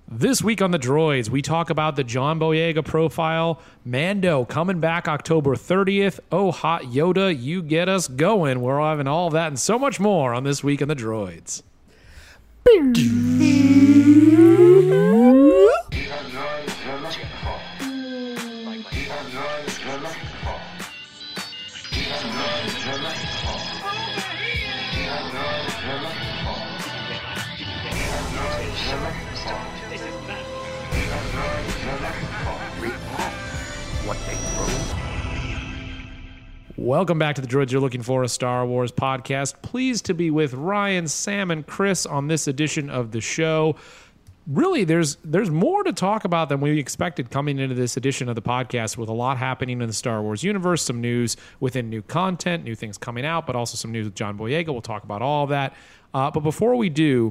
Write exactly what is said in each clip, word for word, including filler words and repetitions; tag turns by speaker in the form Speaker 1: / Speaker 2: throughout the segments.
Speaker 1: This week on The Droids, we talk about the John Boyega profile, Mando coming back October thirtieth, Oh Hot Yoda, you get us going. We're having all of that and so much more on This Week on The Droids. Welcome back to The Droids You're Looking For, a Star Wars podcast. Pleased to be with Ryan, Sam, and Chris on this edition of the show. Really, there's there's more to talk about than we expected coming into this edition of the podcast, with a lot happening in the Star Wars universe, some news within new content, new things coming out, but also some news with John Boyega. We'll talk about all of that. Uh, but before we do,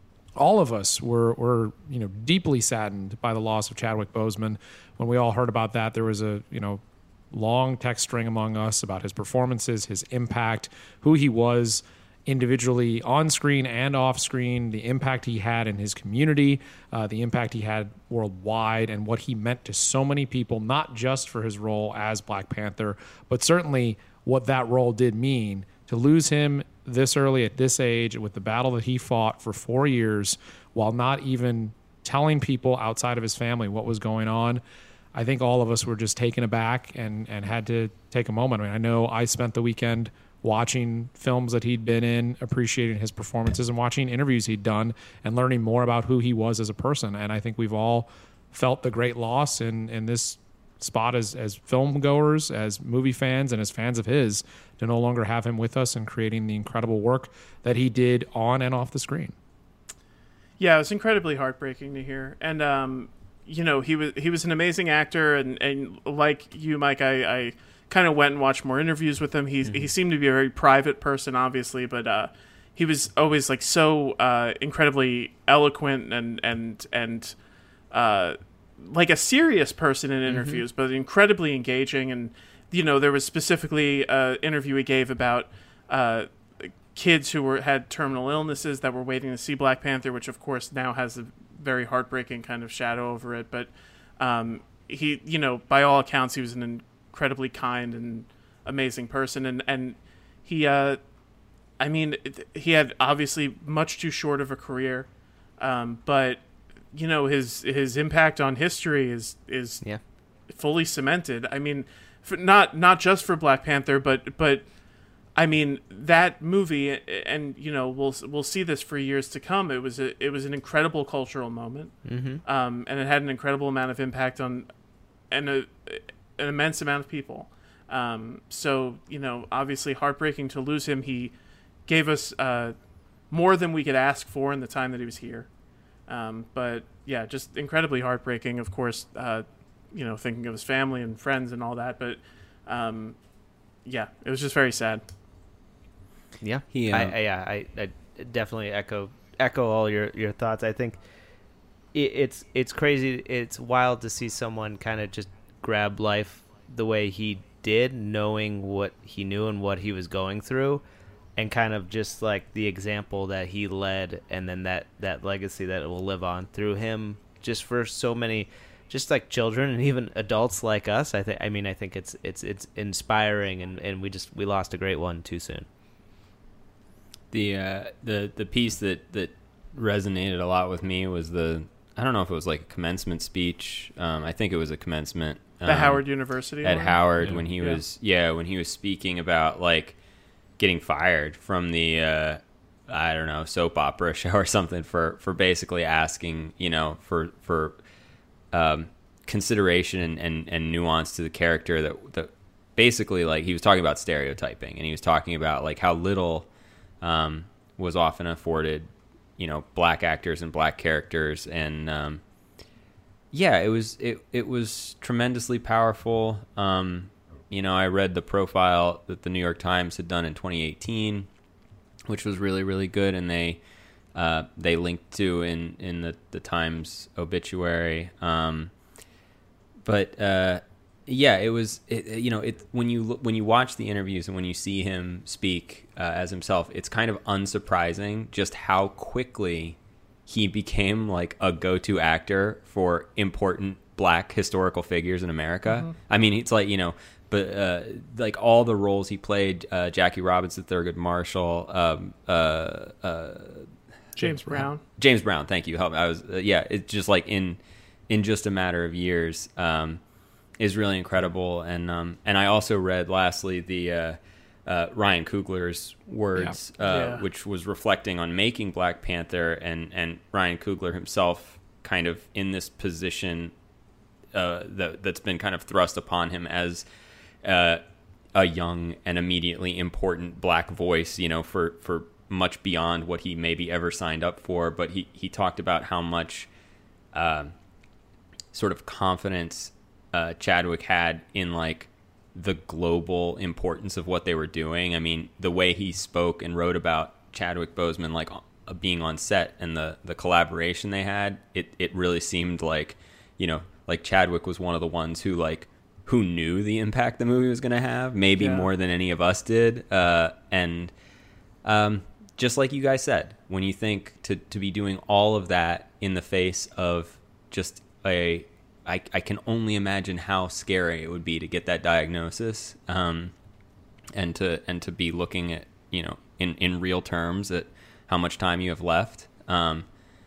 Speaker 1: all of us were, were you know, deeply saddened by the loss of Chadwick Boseman. When we all heard about that, there was a, you know, long text string among us about his performances, his impact, who he was individually on screen and off screen, the impact he had in his community, uh, the impact he had worldwide, and what he meant to so many people, not just for his role as Black Panther, but certainly what that role did mean. To lose him this early at this age with the battle that he fought for four years while not even telling people outside of his family what was going on, I think all of us were just taken aback and, and had to take a moment. I mean, I know I spent the weekend watching films that he'd been in, appreciating his performances, and watching interviews he'd done and learning more about who he was as a person. And I think we've all felt the great loss in, in this spot as, as film goers, as movie fans, and as fans of his, to no longer have him with us and creating the incredible work that he did on and off the screen.
Speaker 2: Yeah, it was incredibly heartbreaking to hear. And, um, you know, he was he was an amazing actor, and, and like you, Mike, I, I kind of went and watched more interviews with him. He mm-hmm. he seemed to be a very private person, obviously, but uh, he was always like so uh, incredibly eloquent and and and uh, like a serious person in interviews, mm-hmm. but incredibly engaging. And you know, there was specifically an interview he gave about uh, kids who were had terminal illnesses that were waiting to see Black Panther, which of course now has a very heartbreaking kind of shadow over it. But um, he, you know, by all accounts, he was an incredibly kind and amazing person. And, and he, uh, I mean, he had obviously much too short of a career. Um, but, you know, his, his impact on history is, is
Speaker 3: yeah.
Speaker 2: fully cemented. I mean, for, not, not just for Black Panther, but, but, I mean, that movie, and you know, we'll we'll see this for years to come. It was a it was an incredible cultural moment,
Speaker 3: mm-hmm.
Speaker 2: um, and it had an incredible amount of impact on, and a, an immense amount of people. Um, so you know, obviously heartbreaking to lose him. He gave us uh, more than we could ask for in the time that he was here. Um, but yeah, just incredibly heartbreaking. Of course, uh, you know, thinking of his family and friends and all that. But um, yeah, it was just very sad.
Speaker 3: Yeah,
Speaker 4: he, uh,
Speaker 3: I, I, yeah, I, I definitely echo echo all your, your thoughts. I think it, it's it's crazy. It's wild to see someone kind of just grab life the way he did, knowing what he knew and what he was going through, and kind of just like the example that he led, and then that, that legacy that will live on through him, just for so many, just like children and even adults like us. I think. I mean, I think it's it's it's inspiring, and, and we just we lost a great one too soon.
Speaker 4: The uh, the the piece that, that resonated a lot with me was the, I don't know if it was like a commencement speech. Um, I think it was a commencement. Um,
Speaker 2: the Howard University
Speaker 4: at
Speaker 2: one?
Speaker 4: Howard
Speaker 2: yeah.
Speaker 4: when he
Speaker 2: yeah.
Speaker 4: was yeah when he was speaking about like getting fired from the uh, I don't know, soap opera show or something for, for basically asking, you know, for for um, consideration and, and, and nuance to the character that that basically, like, he was talking about stereotyping, and he was talking about like how little Um, was often afforded, you know, black actors and black characters, and um, yeah, it was it it was tremendously powerful. Um, you know, I read the profile that the New York Times had done in twenty eighteen, which was really really good, and they uh, they linked to in in the the Times obituary. Um, but uh, yeah, it was, it, you know, it when you look, when you watch the interviews and when you see him speak uh, as himself, it's kind of unsurprising just how quickly he became like a go-to actor for important black historical figures in America. Mm-hmm. I mean, it's like, you know, but uh, like all the roles he played, uh, Jackie Robinson, Thurgood Marshall, um, uh, uh,
Speaker 2: James Brown.
Speaker 4: James Brown, thank you. Help. I was uh, yeah. It's just like in in just a matter of years, um, is really incredible. And um, and I also read lastly the uh, uh, Ryan Coogler's words,
Speaker 2: yeah.
Speaker 4: Uh,
Speaker 2: Yeah.
Speaker 4: which was reflecting on making Black Panther, and and Ryan Coogler himself kind of in this position uh, that that's been kind of thrust upon him as uh, a young and immediately important black voice, you know, for for. much beyond what he maybe ever signed up for. But he, he talked about how much uh, sort of confidence uh, Chadwick had in like the global importance of what they were doing. I mean, the way he spoke and wrote about Chadwick Boseman, like uh, being on set and the, the collaboration they had, it, it really seemed like, you know, like Chadwick was one of the ones who like, who knew the impact the movie was going to have, maybe
Speaker 2: yeah.
Speaker 4: more than any of us did. Uh, and, um, just like you guys said, when you think to, to be doing all of that in the face of just a, I, I can only imagine how scary it would be to get that diagnosis, um, and to and to be looking at, you know, in, in real terms at how much time you have left. Um,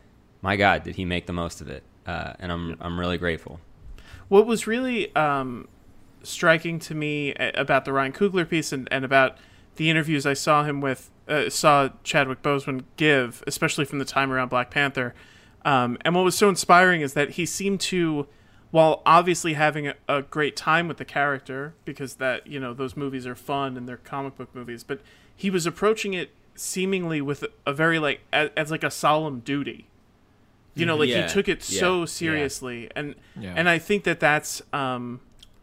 Speaker 4: my God, did he make the most of it? Uh, and I'm I'm really grateful.
Speaker 2: What was really um, striking to me about the Ryan Coogler piece and, and about the interviews I saw him with, uh, saw Chadwick Boseman give, especially from the time around Black Panther. Um, and what was so inspiring is that he seemed to, while obviously having a, a great time with the character, because that, you know, those movies are fun and they're comic book movies, but he was approaching it seemingly with a very like, as, as like a solemn duty. You know, like
Speaker 4: yeah,
Speaker 2: he took it
Speaker 4: yeah,
Speaker 2: so seriously.
Speaker 4: Yeah.
Speaker 2: And,
Speaker 1: Yeah.
Speaker 2: and I think that that's, um,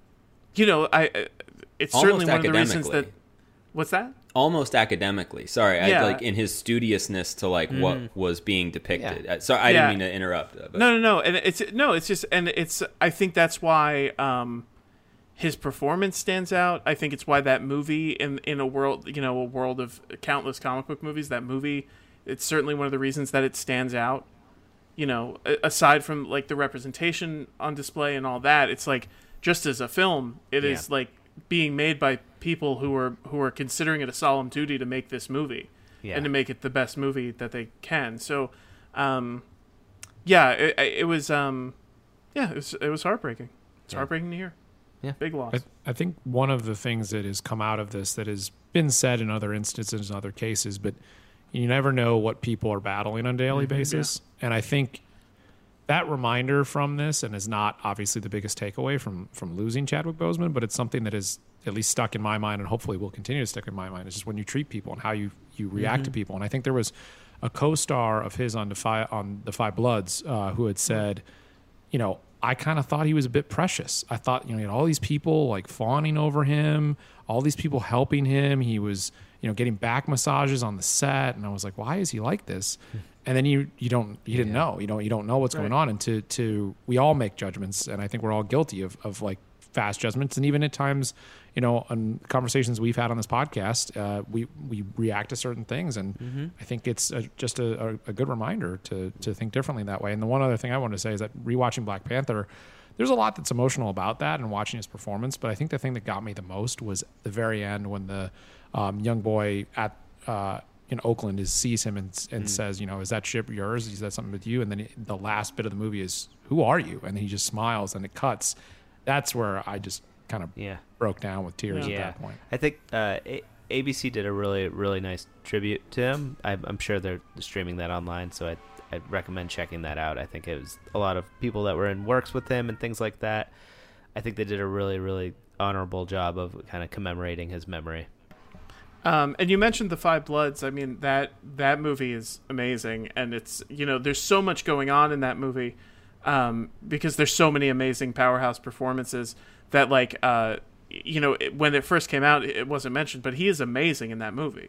Speaker 2: you know, I, it's
Speaker 4: Almost
Speaker 2: certainly one of the reasons that,
Speaker 4: academically.
Speaker 2: what's that?
Speaker 4: Almost academically. Sorry,
Speaker 2: Yeah.
Speaker 4: I, like in his studiousness to like
Speaker 3: Mm.
Speaker 4: what was being depicted.
Speaker 3: Yeah.
Speaker 4: Uh, So I
Speaker 2: Yeah.
Speaker 4: didn't mean to interrupt. uh, But
Speaker 2: No, no, no. And it's, no, it's just, and it's, I think that's why, um, his performance stands out. I think it's why that movie in, in a world, you know, a world of countless comic book movies, that movie, it's certainly one of the reasons that it stands out. You know, aside from like the representation on display and all that, it's like just as a film, it
Speaker 3: Yeah.
Speaker 2: is like being made by people who are who are considering it a solemn duty to make this movie
Speaker 3: Yeah.
Speaker 2: and to make it the best movie that they can. So, um, yeah, it, it was, um, yeah, it was it was heartbreaking. It's
Speaker 3: Yeah.
Speaker 2: heartbreaking to hear.
Speaker 3: Yeah.
Speaker 2: Big loss.
Speaker 1: I, I think one of the things that has come out of this that has been said in other instances and other cases, but you never know what people are battling on a daily
Speaker 2: Mm-hmm,
Speaker 1: basis. And I think that reminder from this, and is not obviously the biggest takeaway from from losing Chadwick Boseman, but it's something that is at least stuck in my mind and hopefully will continue to stick in my mind. It's just when you treat people and how you, you react
Speaker 2: Mm-hmm.
Speaker 1: to people. And I think there was a co-star of his on Defy, on The Five Bloods uh, who had said, you know, I kind of thought he was a bit precious. I thought, you know, he had all these people like fawning over him, all these people helping him. He was, you know, getting back massages on the set, and I was like, why is he like this? And then you you don't you didn't
Speaker 3: Yeah.
Speaker 1: know you don't you don't know what's going
Speaker 2: Right.
Speaker 1: on, and to to we all make judgments, and I think we're all guilty of of like fast judgments, and even at times, you know, on conversations we've had on this podcast, uh, we we react to certain things, and
Speaker 3: Mm-hmm.
Speaker 1: I think it's a, just a, a, a good reminder to to think differently that way. And the one other thing I wanted to say is that rewatching Black Panther, there's a lot that's emotional about that and watching his performance, but I think the thing that got me the most was the very end when the um, young boy at uh, in Oakland is sees him and, and says, you know, is that ship yours? Is that something with you? And then he, the last bit of the movie is, who are you? And he just smiles and it cuts. That's where I just kind of
Speaker 3: Yeah.
Speaker 1: broke down with tears
Speaker 3: Yeah.
Speaker 1: at that point.
Speaker 3: I think uh, A- ABC did a really, really nice tribute to him. I'm, I'm sure they're streaming that online, so I I'd recommend checking that out. I think it was a lot of people that were in works with him and things like that. I think they did a really, really honorable job of kind of commemorating his memory.
Speaker 2: Um, and you mentioned The Five Bloods. I mean, that that movie is amazing, and it's, you know, there's so much going on in that movie, um, because there's so many amazing powerhouse performances that, like, uh, you know, it, when it first came out, it wasn't mentioned, but he is amazing in that movie,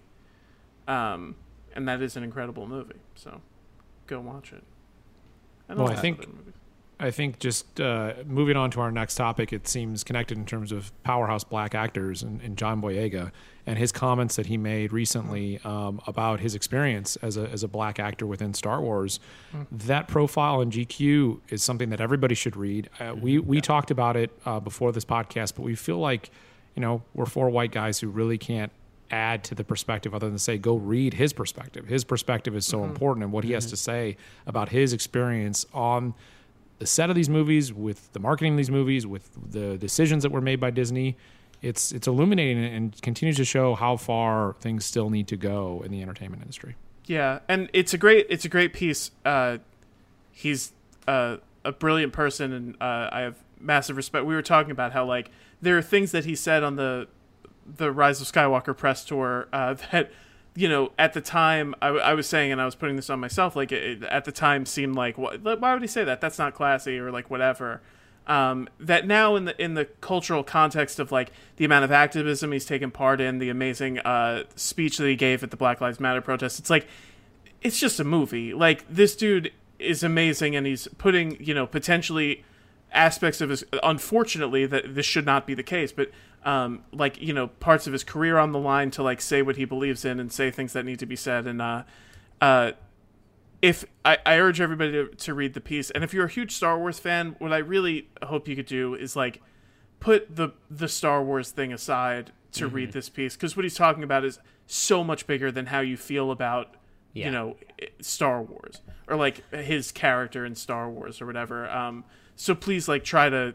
Speaker 2: um, and that is an incredible movie. So, go watch it. And
Speaker 1: Well,
Speaker 2: all
Speaker 1: I
Speaker 2: that
Speaker 1: think-
Speaker 2: other movies.
Speaker 1: I think just uh, moving on to our next topic, it seems connected in terms of powerhouse black actors and, and John Boyega and his comments that he made recently um, about his experience as a as a black actor within Star Wars. Mm. That profile in G Q is something that everybody should read. Uh, we we yeah. talked about it uh, before this podcast, but we feel like, you know, we're four white guys who really can't add to the perspective other than say, go read his perspective. His perspective is so mm-hmm. important, and what he mm-hmm. has to say about his experience on the set of these movies, with the marketing of these movies, with the decisions that were made by Disney. It's it's illuminating and continues to show how far things still need to go in the entertainment industry.
Speaker 2: Yeah, and it's a great it's a great piece. Uh, he's uh, a brilliant person, and uh, I have massive respect. We were talking about how like there are things that he said on the the Rise of Skywalker press tour uh, that, you know, at the time I, I was saying, and I was putting this on myself, like it, at the time seemed like, what, why would he say that? That's not classy, or like whatever. Um, that now in the in the cultural context of like the amount of activism he's taken part in, the amazing uh, speech that he gave at the Black Lives Matter protest, it's like, it's just a movie. Like, this dude is amazing, and he's putting, you know, potentially aspects of his, unfortunately that this should not be the case, but um, like, you know, parts of his career on the line to like say what he believes in and say things that need to be said. And uh, uh, if I, I urge everybody to, to read the piece, and if you're a huge Star Wars fan, what I really hope you could do is like put the the Star Wars thing aside to mm-hmm. read this piece, because what he's talking about is so much bigger than how you feel about yeah. you know, Star Wars, or like his character in Star Wars or whatever. Um, so please, like, try to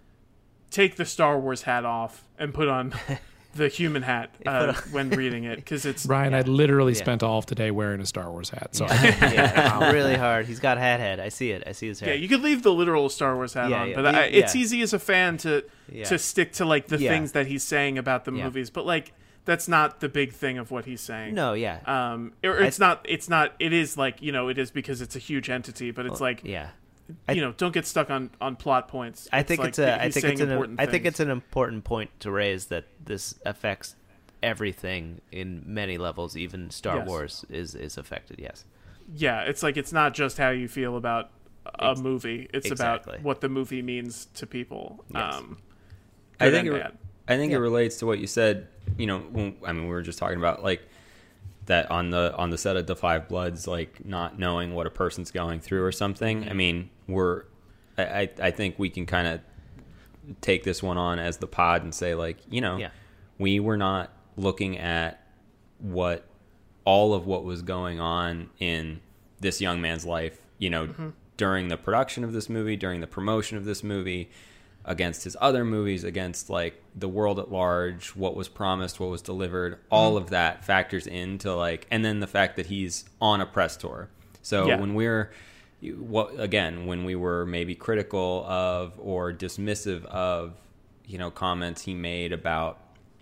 Speaker 2: take the Star Wars hat off and put on the human hat uh, when reading it, because it's
Speaker 1: Ryan.
Speaker 3: Yeah.
Speaker 1: I literally
Speaker 3: Yeah.
Speaker 1: spent all of today wearing a Star Wars hat. So
Speaker 3: yeah, yeah, it's really hard. He's got hat head. I see it. I see his hair.
Speaker 2: Yeah, you could leave the literal Star Wars hat
Speaker 3: Yeah,
Speaker 2: on,
Speaker 3: yeah.
Speaker 2: but I, it's
Speaker 3: Yeah.
Speaker 2: easy as a fan to
Speaker 3: Yeah.
Speaker 2: to stick to like the
Speaker 3: Yeah.
Speaker 2: things that he's saying about the
Speaker 3: Yeah.
Speaker 2: movies. But like, that's not the big thing of what he's saying.
Speaker 3: No, yeah.
Speaker 2: Um, or it's
Speaker 3: I,
Speaker 2: not. It's not. It is like, you know, it is because it's a huge entity, but it's like,
Speaker 3: yeah.
Speaker 2: you
Speaker 3: I,
Speaker 2: know, don't get stuck on, on plot points.
Speaker 3: I
Speaker 2: It's
Speaker 3: think
Speaker 2: like
Speaker 3: it's a. I
Speaker 2: he's
Speaker 3: think
Speaker 2: saying
Speaker 3: it's an.
Speaker 2: important
Speaker 3: I think
Speaker 2: things.
Speaker 3: it's an important point to raise, that this affects everything in many levels. Even Star
Speaker 2: Yes.
Speaker 3: Wars is is affected. Yes.
Speaker 2: Yeah, it's like, it's not just how you feel about a
Speaker 3: Ex-
Speaker 2: movie. It's
Speaker 3: exactly.
Speaker 2: about what the movie means to people.
Speaker 3: Yes.
Speaker 2: Um,
Speaker 4: I
Speaker 2: good
Speaker 4: think
Speaker 2: and
Speaker 4: it,
Speaker 2: bad.
Speaker 4: I think
Speaker 3: Yeah.
Speaker 4: it relates to what you said. You know, when, I mean, we were just talking about like that on the on the set of The Five Bloods, like not knowing what a person's going through or something.
Speaker 3: Mm-hmm.
Speaker 4: I mean, we're I I, I think we can kind of take this one on as the pod and say, like, you know,
Speaker 3: Yeah.
Speaker 4: we were not looking at what all of what was going on in this young man's life, you know,
Speaker 2: Mm-hmm.
Speaker 4: during the production of this movie, during the promotion of this movie, against his other movies, against like the world at large, what was promised, what was delivered, all of that factors into like, and then the fact that he's on a press tour. So
Speaker 2: Yeah.
Speaker 4: when we're, what again, when we were maybe critical of or dismissive of, you know, comments he made about,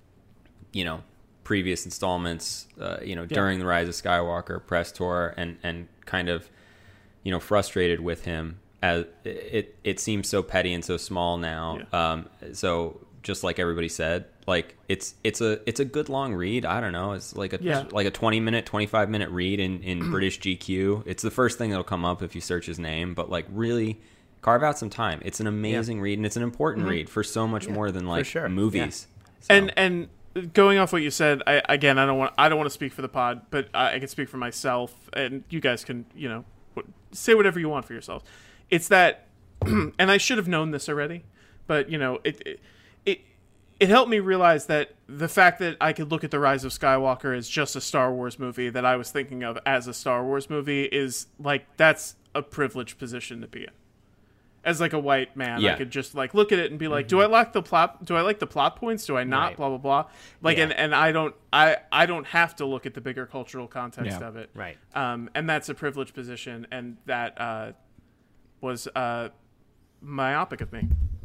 Speaker 4: you know, previous installments, uh, you know,
Speaker 2: Yeah.
Speaker 4: during the Rise of Skywalker press tour, and and kind of, you know, frustrated with him. As it it seems so petty and so small now.
Speaker 2: Yeah.
Speaker 4: Um, so just like everybody said, like it's it's a it's a good long read. I don't know. It's like a
Speaker 2: Yeah.
Speaker 4: like a twenty minute, twenty-five minute read in, in British G Q. It's the first thing that'll come up if you search his name. But like, really carve out some time. It's an amazing read, and it's an important
Speaker 2: Mm-hmm.
Speaker 4: read for so much more than like
Speaker 3: sure.
Speaker 4: movies. So,
Speaker 2: And and going off what you said, I, again, I don't want I don't want to speak for the pod, but I, I can speak for myself, and you guys can, you know, say whatever you want for yourselves. It's that, and I should have known this already, but you know, it, it it it helped me realize that the fact that I could look at The Rise of Skywalker as just a Star Wars movie that I was thinking of as a Star Wars movie is like, that's a privileged position to be in. As like a white man,
Speaker 4: Yeah.
Speaker 2: I could just like look at it and be like, do I like the plot? Do I like the plot points? Do I not?
Speaker 3: Right.
Speaker 2: Blah blah blah. Like,
Speaker 3: Yeah.
Speaker 2: and, and I don't I I don't have to look at the bigger cultural context
Speaker 1: Yeah.
Speaker 2: of it.
Speaker 3: Right.
Speaker 2: Um, and that's a privileged position, and that uh, was uh, myopic of me.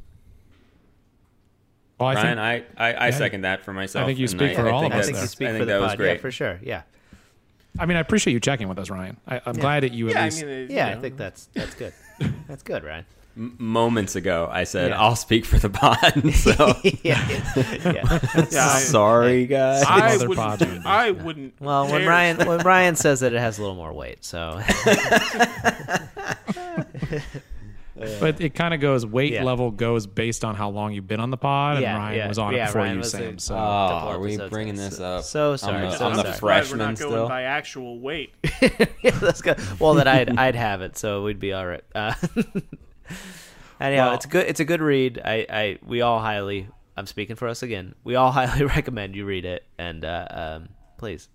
Speaker 1: well, I
Speaker 4: Ryan,
Speaker 1: think
Speaker 4: I, I, I
Speaker 1: Yeah.
Speaker 4: second that for myself.
Speaker 1: I think you
Speaker 4: and
Speaker 1: speak for all
Speaker 4: think
Speaker 1: of us
Speaker 3: I think
Speaker 1: there.
Speaker 3: you speak
Speaker 4: I think
Speaker 3: for the
Speaker 4: that was
Speaker 3: pod.
Speaker 4: great.
Speaker 3: Yeah, for sure. Yeah.
Speaker 1: I mean, I appreciate you checking with us, Ryan. I, I'm glad that you at
Speaker 2: Yeah, I
Speaker 1: least.
Speaker 2: mean, it,
Speaker 3: Yeah,
Speaker 2: you
Speaker 3: I
Speaker 2: know.
Speaker 3: think that's that's good. That's good, Ryan.
Speaker 4: M- moments ago, I said
Speaker 3: Yeah.
Speaker 4: I'll speak for the pod. So
Speaker 3: yeah. Yeah.
Speaker 2: Yeah, I-
Speaker 4: sorry, guys.
Speaker 1: Some
Speaker 2: I
Speaker 1: other
Speaker 2: wouldn't.
Speaker 1: pod
Speaker 2: I wouldn't.
Speaker 3: Well, when
Speaker 2: dare-
Speaker 3: Ryan when Ryan says it, it has a little more weight. So
Speaker 1: But it kind of goes weight
Speaker 3: Yeah.
Speaker 1: level goes based on how long you've been on the pod, and
Speaker 3: Yeah,
Speaker 1: Ryan
Speaker 3: yeah.
Speaker 1: was on
Speaker 3: Yeah,
Speaker 1: it before
Speaker 3: Ryan
Speaker 1: you,
Speaker 3: was
Speaker 1: Sam.
Speaker 3: a-
Speaker 1: So
Speaker 4: Oh,
Speaker 3: Couple
Speaker 4: are we
Speaker 3: episodes
Speaker 4: bringing
Speaker 3: ago.
Speaker 4: this up?
Speaker 3: So sorry,
Speaker 4: I'm the,
Speaker 3: so
Speaker 4: I'm the
Speaker 3: sorry.
Speaker 2: Surprised
Speaker 4: freshman
Speaker 2: we're not going
Speaker 4: still.
Speaker 2: by actual weight.
Speaker 3: Yeah, let's go. Well, then I'd I'd have it, so we'd be all right. Uh, anyhow,
Speaker 1: Well-
Speaker 3: it's good. It's a good read. I, I we all highly. I'm speaking for us again. We all highly recommend you read it, and uh, um, please.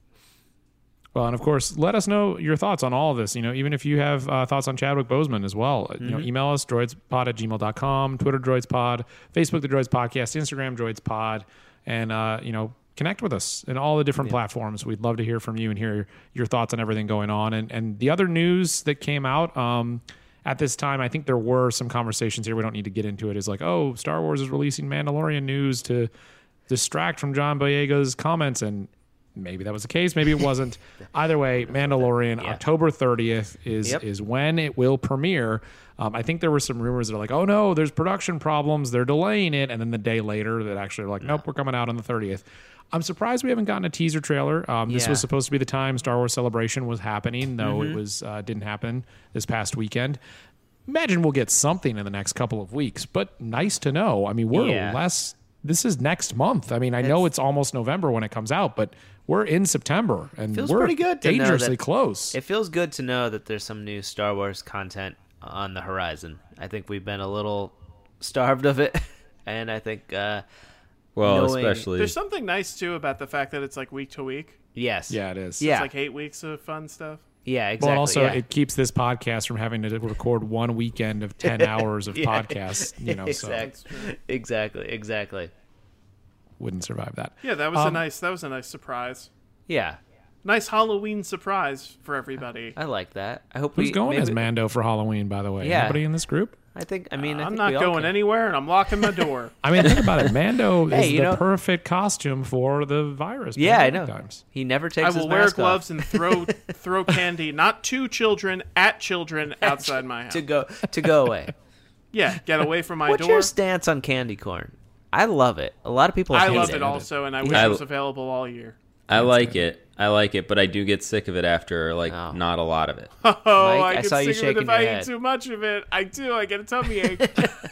Speaker 1: Well, and of course, let us know your thoughts on all of this. You know, even if you have uh, thoughts on Chadwick Boseman as well, mm-hmm. you know, email us, droidspod at gmail dot com, Twitter, droidspod, Facebook, The Droids Podcast, Instagram, droidspod, and, uh, you know, connect with us in all the different yeah. platforms. We'd love to hear from you and hear your thoughts on everything going on. And, and the other news that came out um, at this time, I think there were some conversations here. We don't need to get into it. Is like, oh, Star Wars is releasing Mandalorian news to distract from John Boyega's comments, and maybe that was the case. Maybe it wasn't. Either way, Mandalorian, yeah. October thirtieth is yep. is when it will premiere. Um, I think there were some rumors that are like, oh, no, there's production problems. They're delaying it. And then the day later that actually are like, nope, we're coming out on the thirtieth. I'm surprised we haven't gotten a teaser trailer. Um, this yeah. was supposed to be the time Star Wars Celebration was happening, though mm-hmm. it was uh, didn't happen this past weekend. Imagine we'll get something in the next couple of weeks, but nice to know. I mean, we're yeah. less... This is next month. I mean, I it's, know it's almost November when it comes out, but we're in September, and
Speaker 3: feels
Speaker 1: we're
Speaker 3: pretty good to
Speaker 1: dangerously
Speaker 3: know that,
Speaker 1: close.
Speaker 3: It feels good to know that there's some new Star Wars content on the horizon. I think we've been a little starved of it, and I think, uh,
Speaker 4: well,
Speaker 3: knowing,
Speaker 4: especially
Speaker 2: there's something nice too about the fact that it's like week to week.
Speaker 3: Yes,
Speaker 1: yeah, it is.
Speaker 3: Yeah,
Speaker 2: it's like eight weeks of fun stuff.
Speaker 3: Yeah, exactly.
Speaker 1: Well, also
Speaker 3: yeah.
Speaker 1: it keeps this podcast from having to record one weekend of ten hours of yeah. podcasts. You know,
Speaker 3: exactly,
Speaker 1: so
Speaker 3: exactly, exactly.
Speaker 1: Wouldn't survive that.
Speaker 2: Yeah, that was
Speaker 1: um,
Speaker 2: a nice. That was a nice surprise.
Speaker 3: Yeah,
Speaker 2: nice Halloween surprise for everybody.
Speaker 3: I like that. I hope
Speaker 1: who's
Speaker 3: we,
Speaker 1: going
Speaker 3: maybe,
Speaker 1: as Mando for Halloween. By the way,
Speaker 3: yeah.
Speaker 1: Anybody in this group?
Speaker 3: I think. I mean,
Speaker 2: uh,
Speaker 3: I
Speaker 2: I'm
Speaker 3: think
Speaker 2: not
Speaker 3: we all
Speaker 2: going
Speaker 3: can.
Speaker 2: anywhere, and I'm locking my door.
Speaker 1: I mean, think about it. Mando
Speaker 3: hey,
Speaker 1: is
Speaker 3: you
Speaker 1: the
Speaker 3: know,
Speaker 1: perfect costume for the virus.
Speaker 3: Yeah, I know.
Speaker 1: Times.
Speaker 3: He never takes.
Speaker 2: I will
Speaker 3: his
Speaker 2: wear
Speaker 3: mask
Speaker 2: gloves
Speaker 3: off.
Speaker 2: and throw throw candy, not to children, at children outside my house
Speaker 3: to go to go away.
Speaker 2: Yeah, get away from my
Speaker 3: What's
Speaker 2: door.
Speaker 3: your stance on candy corn? I love it. A lot of people.
Speaker 2: I
Speaker 3: hate
Speaker 2: love
Speaker 3: it,
Speaker 2: it also, and I wish
Speaker 4: I,
Speaker 2: it was available all year.
Speaker 4: I like it. I like it, but I do get sick of it after like
Speaker 3: Oh.
Speaker 4: not a lot of it.
Speaker 2: Oh,
Speaker 3: Mike,
Speaker 2: I
Speaker 3: I
Speaker 2: get
Speaker 3: saw you
Speaker 2: sick of it
Speaker 3: shaking
Speaker 2: if
Speaker 3: your
Speaker 2: I
Speaker 3: head.
Speaker 2: eat too much of it. I do. I get a tummy ache.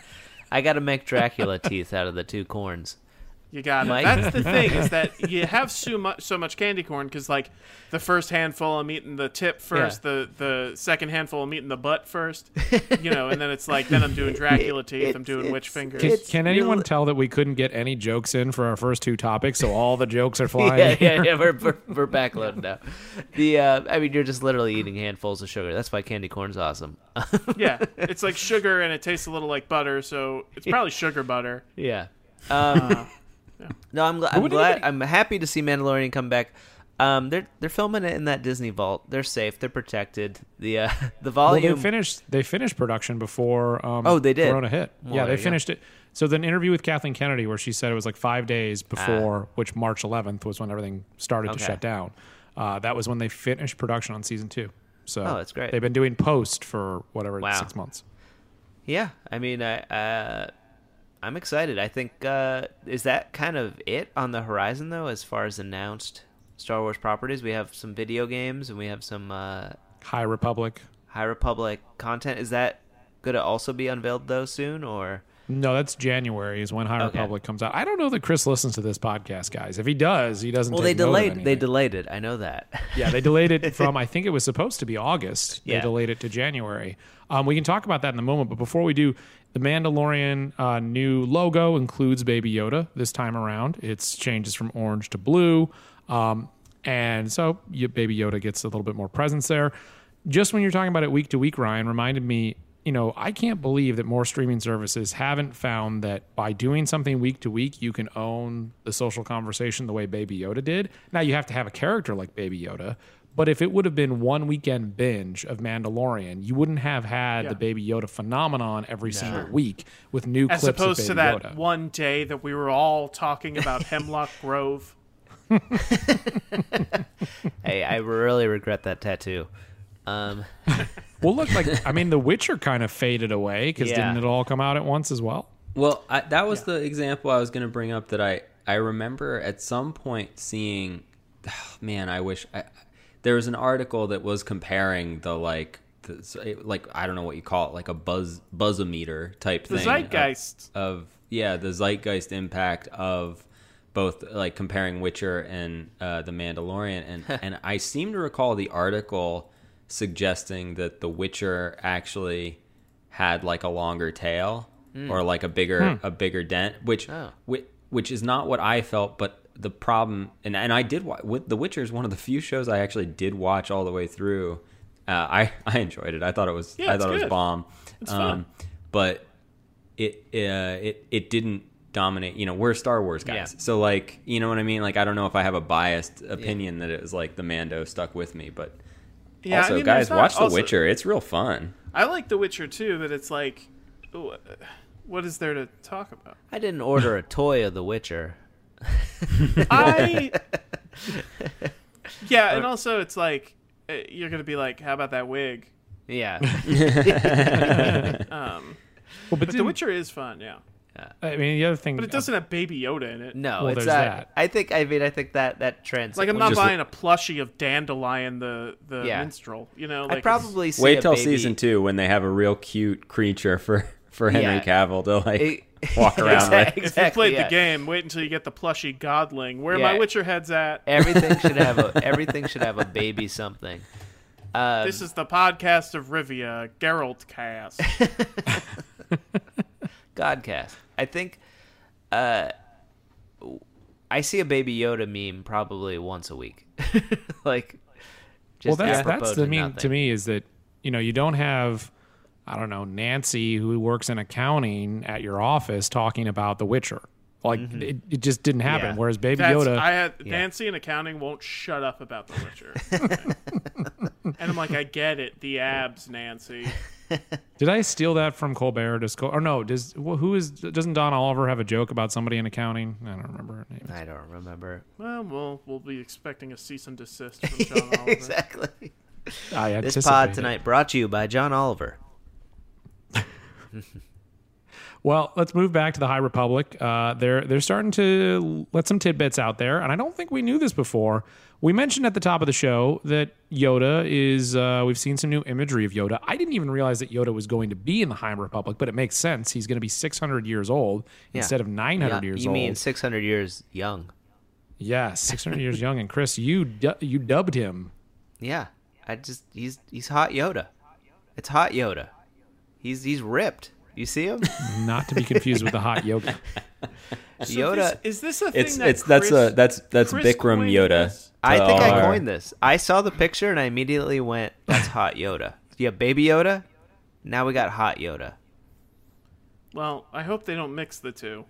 Speaker 3: I got to make Dracula teeth out of the two corns.
Speaker 2: You got it.
Speaker 3: Mike?
Speaker 2: That's the thing is that you have so much so much candy corn because like the first handful I'm eating the tip first,
Speaker 3: Yeah.
Speaker 2: the the second handful I'm eating the butt first, you know, and then it's like then I'm doing Dracula teeth, I'm doing witch fingers.
Speaker 1: Can,
Speaker 3: It's
Speaker 1: can anyone
Speaker 3: really-
Speaker 1: tell that we couldn't get any jokes in for our first two topics, so all the jokes are flying?
Speaker 3: Yeah, yeah, yeah. We're we're, we're backloaded now. The uh, I mean, you're just literally eating handfuls of sugar. That's why candy corn's awesome.
Speaker 2: Yeah, it's like sugar and it tastes a little like butter, so it's probably sugar butter.
Speaker 3: Yeah. Um,
Speaker 2: Uh,
Speaker 3: No, I'm, gl- I'm
Speaker 1: would
Speaker 3: glad.
Speaker 1: anybody-
Speaker 3: I'm happy to see Mandalorian come back. Um, they're they're filming it in that Disney vault. They're safe. They're protected. The uh, the
Speaker 1: Well,
Speaker 3: volume.
Speaker 1: they finished. They finished production before. Um,
Speaker 3: Oh, they did?
Speaker 1: Corona hit.
Speaker 3: Well,
Speaker 1: yeah,
Speaker 3: there
Speaker 1: they
Speaker 3: you
Speaker 1: finished it. So the interview with Kathleen Kennedy, where she said it was like five days before, which March eleventh was when everything started to
Speaker 3: Okay.
Speaker 1: shut down. Uh, that was when they finished production on season two. So
Speaker 3: Oh, that's great.
Speaker 1: They've been doing post for whatever
Speaker 3: Wow.
Speaker 1: six months.
Speaker 3: Yeah, I mean, I uh, I'm excited. I think uh, is that kind of it on the horizon though, as far as announced Star Wars properties. We have some video games and we have some uh,
Speaker 1: High Republic.
Speaker 3: High Republic content. Is that going to also be unveiled though soon, or?
Speaker 1: No, that's January is when High
Speaker 3: Okay.
Speaker 1: Republic comes out. I don't know that Chris listens to this podcast, guys. If he does, he doesn't.
Speaker 3: Well,
Speaker 1: take
Speaker 3: they
Speaker 1: note of
Speaker 3: delayed. They
Speaker 1: anything.
Speaker 3: delayed it. I know that.
Speaker 1: Yeah, they delayed it from, I think it was supposed to be August. They
Speaker 3: Yeah.
Speaker 1: delayed it to January. Um, we can talk about that in a moment, but before we do, the Mandalorian uh, new logo includes Baby Yoda this time around. It's changes from orange to blue. Um, and so you, Baby Yoda gets a little bit more presence there. Just when you're talking about it week to week, Ryan, reminded me, you know, I can't believe that more streaming services haven't found that by doing something week to week, you can own the social conversation the way Baby Yoda did. Now, you have to have a character like Baby Yoda, but if it would have been one weekend binge of Mandalorian, you wouldn't have had
Speaker 2: Yeah.
Speaker 1: the Baby Yoda phenomenon every single week with new
Speaker 2: as
Speaker 1: clips
Speaker 2: opposed
Speaker 1: of
Speaker 2: to
Speaker 1: Baby
Speaker 2: that
Speaker 1: Yoda.
Speaker 2: one day that we were all talking about Hemlock Grove.
Speaker 3: Hey, I really regret that tattoo. Um,
Speaker 1: Well, look, like, I mean, The Witcher kind of faded away because
Speaker 3: Yeah.
Speaker 1: didn't it all come out at once as well?
Speaker 4: Well, I, that was the example I was going to bring up that I, I remember at some point seeing, oh, man, I wish I, there was an article that was comparing the like the like I don't know what you call it, like a buzz buzzometer type
Speaker 2: The
Speaker 4: thing.
Speaker 2: zeitgeist.
Speaker 4: of, of yeah, the zeitgeist impact of both like comparing Witcher and uh, The Mandalorian, and and I seem to recall the article suggesting that The Witcher actually had like a longer tail mm. or like a bigger hmm. a bigger dent, which,
Speaker 3: oh.
Speaker 4: which which is not what I felt, but the problem, and, and I did watch, The Witcher is one of the few shows I actually did watch all the way through. Uh, I I enjoyed it. I thought it was
Speaker 2: yeah,
Speaker 4: I thought
Speaker 2: good.
Speaker 4: it was bomb.
Speaker 2: It's
Speaker 4: um,
Speaker 2: fun.
Speaker 4: But it uh, it it didn't dominate. You know, we're Star Wars guys,
Speaker 3: Yeah.
Speaker 4: so like, you know what I mean. Like, I don't know if I have a biased opinion yeah. that it was like the Mando stuck with me, but
Speaker 2: yeah,
Speaker 4: also,
Speaker 2: I mean,
Speaker 4: guys,
Speaker 2: not,
Speaker 4: watch The
Speaker 2: also,
Speaker 4: Witcher. It's real fun.
Speaker 2: I like The Witcher too, but it's like, what is there to talk about?
Speaker 3: I didn't order a toy of The Witcher.
Speaker 2: I yeah, and also it's like you're gonna be like, how about that wig?
Speaker 3: Yeah.
Speaker 2: um,
Speaker 1: well, but,
Speaker 2: but The Witcher is fun, yeah.
Speaker 1: I mean, the other thing,
Speaker 2: but it doesn't have Baby Yoda in it.
Speaker 3: No,
Speaker 1: well,
Speaker 3: it's
Speaker 1: there's
Speaker 3: not.
Speaker 1: that.
Speaker 3: I think. I mean, I think that that trends.
Speaker 2: Like, I'm not
Speaker 4: Just-
Speaker 2: buying a plushie of Dandelion the the
Speaker 3: Yeah.
Speaker 2: minstrel. You know, like
Speaker 3: I'd probably see
Speaker 4: Wait
Speaker 3: a
Speaker 4: till
Speaker 3: baby,
Speaker 4: season two when they have a real cute creature for for Henry
Speaker 3: Yeah.
Speaker 4: Cavill to like
Speaker 3: It-
Speaker 4: walk around with.
Speaker 2: If you
Speaker 3: Exactly,
Speaker 2: played
Speaker 3: yeah.
Speaker 2: the game, wait until you get the plushie Godling. Where
Speaker 3: Yeah.
Speaker 2: my Witcher head's at.
Speaker 3: Everything should have a. Everything should have a baby something. Um,
Speaker 2: This is the podcast of Rivia, Geralt cast.
Speaker 3: Godcast. I think. Uh, I see a Baby Yoda meme probably once a week. Like, just
Speaker 1: well, that's
Speaker 3: apropos
Speaker 1: that's the
Speaker 3: to
Speaker 1: mean
Speaker 3: nothing.
Speaker 1: to me is that, you know, you don't have, I don't know, Nancy who works in accounting at your office talking about The Witcher. Like
Speaker 3: Mm-hmm.
Speaker 1: it, it just didn't happen.
Speaker 3: Yeah.
Speaker 1: Whereas Baby
Speaker 2: That's,
Speaker 1: Yoda,
Speaker 2: I had
Speaker 3: Yeah.
Speaker 2: Nancy in accounting won't shut up about The Witcher. And I'm like, I get it. The abs, Nancy.
Speaker 1: did I steal that from Colbert? Does Col- or no? Does wh- who is doesn't Don Oliver have a joke about somebody in accounting? I don't remember her name.
Speaker 3: I don't remember.
Speaker 2: Well, we'll we'll be expecting a cease and desist from John Oliver.
Speaker 3: Exactly.
Speaker 1: I
Speaker 3: This
Speaker 1: anticipated
Speaker 3: pod
Speaker 1: it.
Speaker 3: tonight brought to you by John Oliver.
Speaker 1: Well, let's move back to the High Republic. Uh, they're they're starting to let some tidbits out there, and I don't think we knew this before. We mentioned at the top of the show that Yoda is. Uh, we've seen some new imagery of Yoda. I didn't even realize that Yoda was going to be in the High Republic, but it makes sense. He's going to be six hundred years old
Speaker 3: Yeah.
Speaker 1: instead of nine hundred
Speaker 3: Yeah,
Speaker 1: years
Speaker 3: you
Speaker 1: old.
Speaker 3: mean six hundred years young?
Speaker 1: Yeah, six hundred years young. And Chris, you du- you dubbed him.
Speaker 3: Yeah. I just he's he's hot Yoda. It's hot Yoda. He's he's ripped. You see him?
Speaker 1: Not to be confused with the hot yoga.
Speaker 2: So
Speaker 3: Yoda.
Speaker 2: this- is this a thing
Speaker 4: It's
Speaker 2: that
Speaker 4: it's that's
Speaker 2: Chris,
Speaker 4: a that's that's
Speaker 2: Chris
Speaker 4: Bikram
Speaker 2: coined
Speaker 4: Yoda.
Speaker 2: this?
Speaker 3: I
Speaker 4: to
Speaker 3: think
Speaker 4: all
Speaker 3: I
Speaker 4: our-
Speaker 3: coined this. I saw the picture and I immediately went, "That's hot Yoda." Yeah, baby Yoda. Now we got hot Yoda.
Speaker 2: Well, I hope they don't mix the two.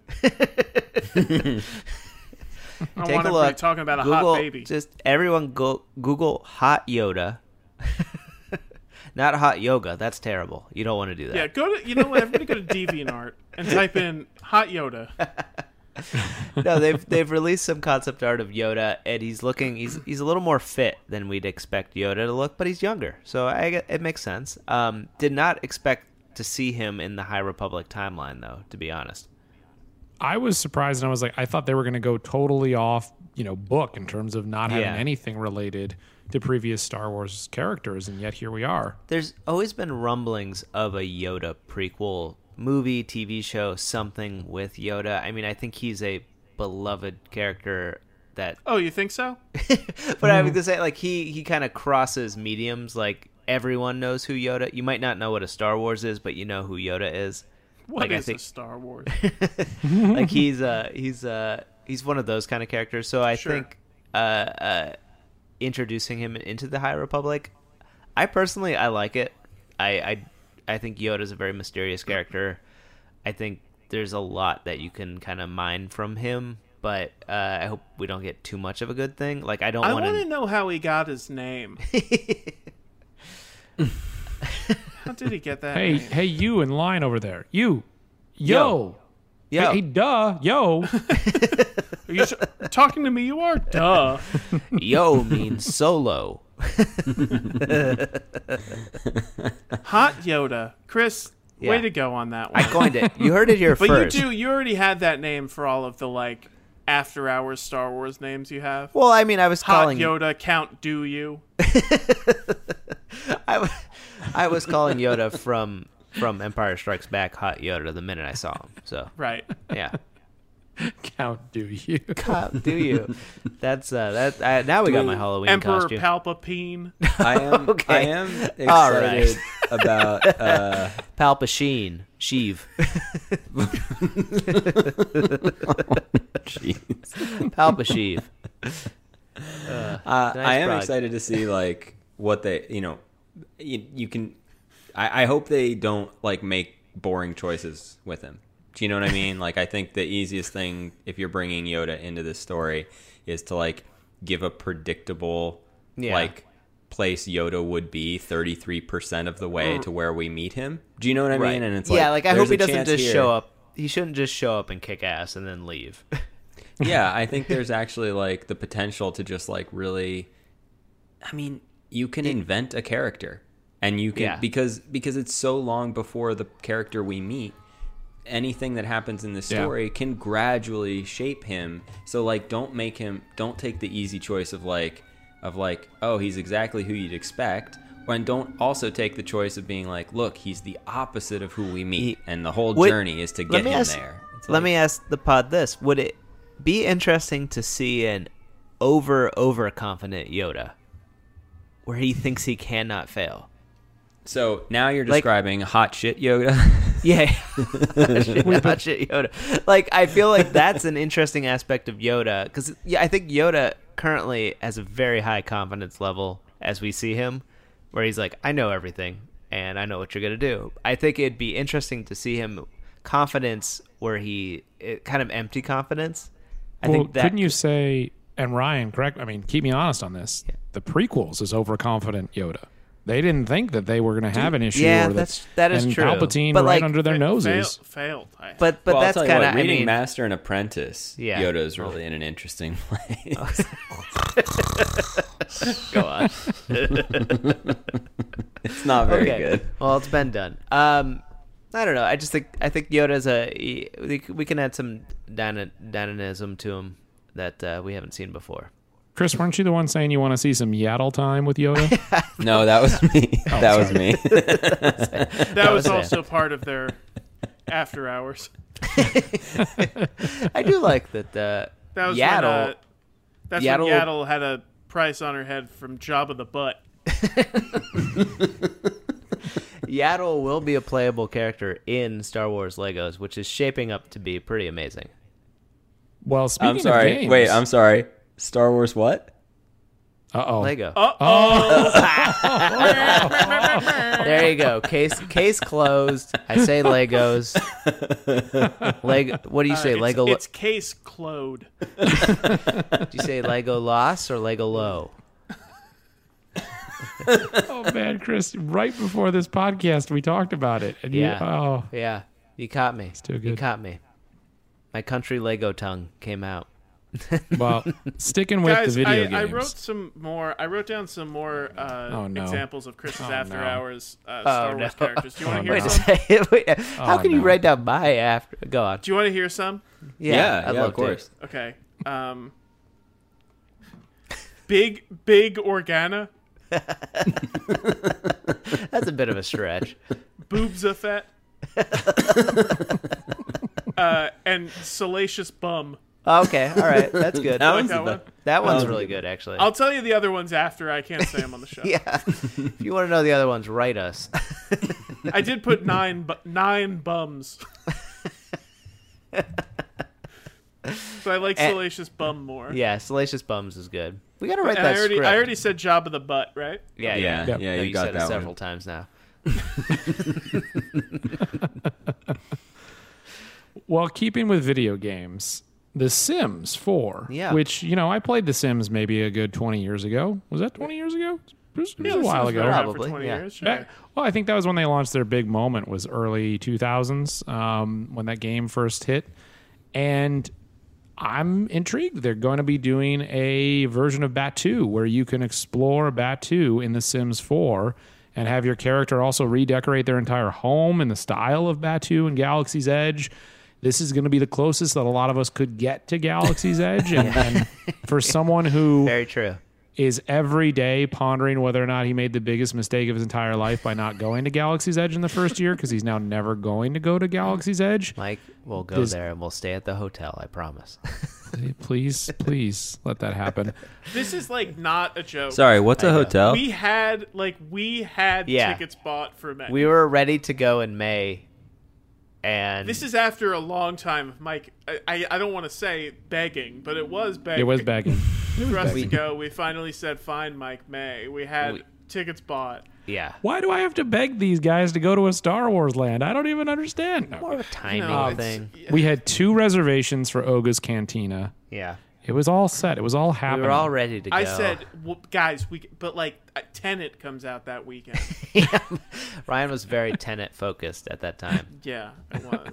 Speaker 2: I
Speaker 3: Take
Speaker 2: want
Speaker 3: a
Speaker 2: to
Speaker 3: look.
Speaker 2: be talking about a
Speaker 3: Google,
Speaker 2: hot baby.
Speaker 3: Just everyone go Google hot Yoda. Not hot yoga. That's terrible. You don't want to do that.
Speaker 2: Yeah, go to you know what? Everybody go to DeviantArt and type in hot Yoda.
Speaker 3: No, they've they've released some concept art of Yoda, and he's looking he's he's a little more fit than we'd expect Yoda to look, but he's younger, so I get- it makes sense. Um, did not expect to see him in the High Republic timeline, though. To be honest,
Speaker 1: I was surprised, and I was like, I thought they were going to go totally off, you know, book in terms of not having
Speaker 3: Yeah.
Speaker 1: anything related to previous Star Wars characters, and yet here we are.
Speaker 3: there's always been rumblings of a Yoda prequel movie, T V show, something with Yoda. I mean, I think he's a beloved character that
Speaker 2: Oh, you think so?
Speaker 3: but I was gonna say, like, he he kind of crosses mediums. Like, everyone knows who Yoda. You might not know what a Star Wars is, but you know who Yoda is.
Speaker 2: What
Speaker 3: Like, I
Speaker 2: is
Speaker 3: think-
Speaker 2: a Star Wars?
Speaker 3: Like, he's uh he's uh he's one of those kind of characters. So I
Speaker 2: Sure.
Speaker 3: think uh uh introducing him into the High Republic, I personally I like it. I I I think Yoda's a very mysterious character. I think there's a lot that you can kind of mine from him. But uh, I hope we don't get too much of a good thing. Like, I don't
Speaker 2: I
Speaker 3: want
Speaker 2: want
Speaker 3: to.
Speaker 2: to know how he got his name. How did he get that
Speaker 1: Hey,
Speaker 2: name?
Speaker 1: hey, you in line over there. You. Yo.
Speaker 3: Yo.
Speaker 1: Hey, hey, duh. Yo.
Speaker 2: Are you s- talking to me? You are? Duh.
Speaker 3: Yo means solo.
Speaker 2: Hot Yoda. Chris,
Speaker 3: Yeah.
Speaker 2: way to go on that one.
Speaker 3: I coined it. You heard it here
Speaker 2: But
Speaker 3: first.
Speaker 2: you do. You already had that name for all of the, like, after-hours Star Wars names you have.
Speaker 3: Well, I mean, I was
Speaker 2: Hot
Speaker 3: calling
Speaker 2: Yoda, Count Do You.
Speaker 3: I, w- I was calling Yoda from from Empire Strikes Back Hot Yoda the minute I saw him. So
Speaker 2: Right.
Speaker 3: yeah.
Speaker 1: Count do you?
Speaker 3: God, do you? That's uh that uh, now we got my Halloween
Speaker 2: Emperor
Speaker 3: costume.
Speaker 2: Palpatine.
Speaker 4: I am.
Speaker 3: Okay.
Speaker 4: I am excited
Speaker 3: All right.
Speaker 4: about. Uh,
Speaker 3: Palpatine. Sheev.
Speaker 4: jeez.
Speaker 3: Palpasheev.
Speaker 4: Uh,
Speaker 3: Nice
Speaker 4: I am
Speaker 3: brag.
Speaker 4: excited to see like what they. You know, you, you can. I, I hope they don't like make boring choices with him. Do you know what I mean? Like, I think the easiest thing if you're bringing Yoda into this story is to like give a predictable
Speaker 3: Yeah.
Speaker 4: like place Yoda would be thirty-three percent of the way to where we meet him. Do you know what I mean? And it's like,
Speaker 3: yeah, like I
Speaker 4: there's
Speaker 3: hope he
Speaker 4: a
Speaker 3: doesn't
Speaker 4: chance
Speaker 3: just
Speaker 4: here-
Speaker 3: show up. He shouldn't just show up and kick ass and then leave.
Speaker 4: Yeah, I think there's actually like the potential to just like really. I mean, you can invent a character, and you can
Speaker 3: Yeah.
Speaker 4: because because it's so long before the character we meet. Anything that happens in the
Speaker 1: Yeah.
Speaker 4: story can gradually shape him. So like, don't make him. Don't take the easy choice of like of like, oh, he's exactly who you'd expect. And don't also take the choice of being like, look, he's the opposite of who we meet,
Speaker 3: He-
Speaker 4: and the whole
Speaker 3: Would-
Speaker 4: journey is to
Speaker 3: let
Speaker 4: get
Speaker 3: me
Speaker 4: him
Speaker 3: ask-
Speaker 4: there. It's
Speaker 3: Let
Speaker 4: like-
Speaker 3: me ask the pod this: would it be interesting to see an over overconfident Yoda, where he thinks he cannot fail?
Speaker 4: So now you're
Speaker 3: Like-
Speaker 4: describing hot shit Yoda.
Speaker 3: Yeah, shit, not shit Yoda. Like I feel like that's an interesting aspect of Yoda because yeah, I think Yoda currently has a very high confidence level as we see him, where he's like, I know everything and I know what you're gonna do. I think it'd be interesting to see him confidence where he it, kind of empty confidence. I
Speaker 1: well,
Speaker 3: think that
Speaker 1: couldn't you say? And Ryan, correct? I mean, keep me honest on this. The prequels is overconfident Yoda. They didn't think that they were going to have an issue.
Speaker 3: yeah,
Speaker 1: or that,
Speaker 3: that's- that is
Speaker 1: and
Speaker 3: true.
Speaker 1: Palpatine
Speaker 3: But,
Speaker 1: right
Speaker 3: like,
Speaker 1: under their
Speaker 2: Fa-
Speaker 1: noses.
Speaker 2: fail- failed. I,
Speaker 3: But but
Speaker 4: well,
Speaker 3: that's
Speaker 4: I'll tell you
Speaker 3: kind
Speaker 4: what,
Speaker 3: of I
Speaker 4: reading
Speaker 3: mean,
Speaker 4: Master and Apprentice.
Speaker 3: Yeah.
Speaker 4: Yoda is really in an interesting place.
Speaker 3: go on.
Speaker 4: It's not very
Speaker 3: Okay.
Speaker 4: good.
Speaker 3: Well, it's been done. Um, I don't know. I just think I think Yoda's a he- we we can add some dyna- dynamism to him that uh, we haven't seen before.
Speaker 1: Chris, weren't you the one saying you want to see some Yaddle time with Yoda?
Speaker 4: No, that was me.
Speaker 3: Oh,
Speaker 4: that was me.
Speaker 2: that was
Speaker 3: was it.
Speaker 2: also part of their after hours.
Speaker 3: I do like that. Uh,
Speaker 2: That was
Speaker 3: Yaddle.
Speaker 2: when, uh, that's
Speaker 3: Yaddle-
Speaker 2: when Yaddle had a price on her head from Jabba the Butt.
Speaker 3: Yaddle will be a playable character in Star Wars Legos, which is shaping up to be pretty amazing.
Speaker 1: Well, speaking
Speaker 4: I'm sorry.
Speaker 1: of games,
Speaker 4: Wait, I'm sorry. Star Wars what?
Speaker 1: Uh-oh.
Speaker 3: Lego.
Speaker 2: Uh-oh.
Speaker 3: There you go. Case case closed. I say Legos. Lego. What do you say?
Speaker 2: Uh, it's,
Speaker 3: Lego.
Speaker 2: It's case Clode.
Speaker 3: Do you say Lego Loss or Lego Low?
Speaker 1: Oh, man, Chris, right before this podcast, we talked about it. And
Speaker 3: Yeah.
Speaker 1: You, oh,
Speaker 3: Yeah, you caught me.
Speaker 1: too
Speaker 3: You
Speaker 1: good.
Speaker 3: caught me. My country Lego tongue came out.
Speaker 1: well, sticking with
Speaker 2: Guys,
Speaker 1: the video
Speaker 2: I,
Speaker 1: games.
Speaker 2: I wrote some more. I wrote down some more uh,
Speaker 1: Oh, no.
Speaker 2: examples of Chris's
Speaker 1: Oh,
Speaker 2: after
Speaker 1: no.
Speaker 2: hours uh, Star Wars
Speaker 3: no.
Speaker 2: characters. Do you want
Speaker 1: Oh,
Speaker 2: to hear
Speaker 1: no.
Speaker 2: some?
Speaker 3: Wait a second. Wait, how
Speaker 1: Oh,
Speaker 3: can you
Speaker 1: no.
Speaker 3: write down my after? Go on.
Speaker 2: Do you want to hear some?
Speaker 3: Yeah,
Speaker 4: yeah,
Speaker 3: I'd
Speaker 4: yeah,
Speaker 3: love
Speaker 4: of course.
Speaker 2: Okay. Um, big, big Organa.
Speaker 3: To. That's a bit of a stretch.
Speaker 2: Boobs a fet. uh, and Salacious Bum.
Speaker 3: Okay, all right, that's good.
Speaker 4: That
Speaker 2: Like
Speaker 4: one's
Speaker 2: that
Speaker 4: the
Speaker 2: one?
Speaker 4: best.
Speaker 3: That one's
Speaker 4: Um,
Speaker 3: really good, actually.
Speaker 2: I'll tell you the other ones after. I can't say them on the show.
Speaker 3: Yeah. If you want to know the other ones, write us.
Speaker 2: I did put nine, bu- nine bums. But I like
Speaker 3: And-
Speaker 2: Salacious Bum more.
Speaker 3: Yeah, Salacious Bums is good. We got to write
Speaker 2: And
Speaker 3: that
Speaker 2: I already,
Speaker 3: script.
Speaker 2: I already said Jabba the Butt, right?
Speaker 3: Yeah,
Speaker 4: Yeah,
Speaker 3: yeah.
Speaker 1: Yep.
Speaker 4: yeah,
Speaker 3: No,
Speaker 4: you,
Speaker 3: you
Speaker 4: got
Speaker 3: said it
Speaker 4: that
Speaker 3: several
Speaker 4: one.
Speaker 3: times now.
Speaker 1: Well, keeping with video games, The Sims four,
Speaker 3: Yeah.
Speaker 1: which, you know, I played The Sims maybe a good twenty years ago. Was that twenty years ago? It was, it was
Speaker 2: Yeah,
Speaker 1: a
Speaker 2: this
Speaker 1: while
Speaker 2: has been
Speaker 1: ago.
Speaker 2: around
Speaker 3: Probably,
Speaker 2: for twenty
Speaker 3: yeah.
Speaker 2: years. Sure.
Speaker 1: Back- well, I think that was when they launched their big moment, was early two thousands, um, when that game first hit. And I'm intrigued. They're going to be doing a version of Batu where you can explore Batu in The Sims four and have your character also redecorate their entire home in the style of Batu and Galaxy's Edge. This is going to be the closest that a lot of us could get to Galaxy's Edge. And, and for someone who
Speaker 3: Very true.
Speaker 1: is every day pondering whether or not he made the biggest mistake of his entire life by not going to Galaxy's Edge in the first year, because he's now never going to go to Galaxy's Edge.
Speaker 3: Mike, we'll go
Speaker 1: This-
Speaker 3: there and we'll stay at the hotel. I promise.
Speaker 1: Please, please let that happen.
Speaker 2: This is like not a joke.
Speaker 4: Sorry, what's a
Speaker 3: I know.
Speaker 4: hotel?
Speaker 2: We had like we had
Speaker 3: Yeah.
Speaker 2: tickets bought for May.
Speaker 3: We were ready to go in May, and
Speaker 2: This is after a long time of Mike. I, I, I don't want to say begging, but it was begging.
Speaker 1: It was begging.
Speaker 2: for us to
Speaker 3: begging.
Speaker 2: go. We finally said, "Fine, Mike May." We had
Speaker 3: We-
Speaker 2: tickets bought.
Speaker 3: yeah,
Speaker 1: Why do I have to beg these guys to go to a Star Wars land? I don't even understand. No.
Speaker 3: more of a timing
Speaker 2: No, it's-
Speaker 3: thing.
Speaker 1: We had two reservations for Oga's Cantina.
Speaker 3: Yeah,
Speaker 1: It was all set. It was all
Speaker 3: we
Speaker 1: happening.
Speaker 3: were all ready to go.
Speaker 2: I said, well, "Guys, we." But like, uh, Tenet comes out that weekend.
Speaker 3: Yeah. Ryan was very Tenet focused at that time.
Speaker 2: Yeah, it was.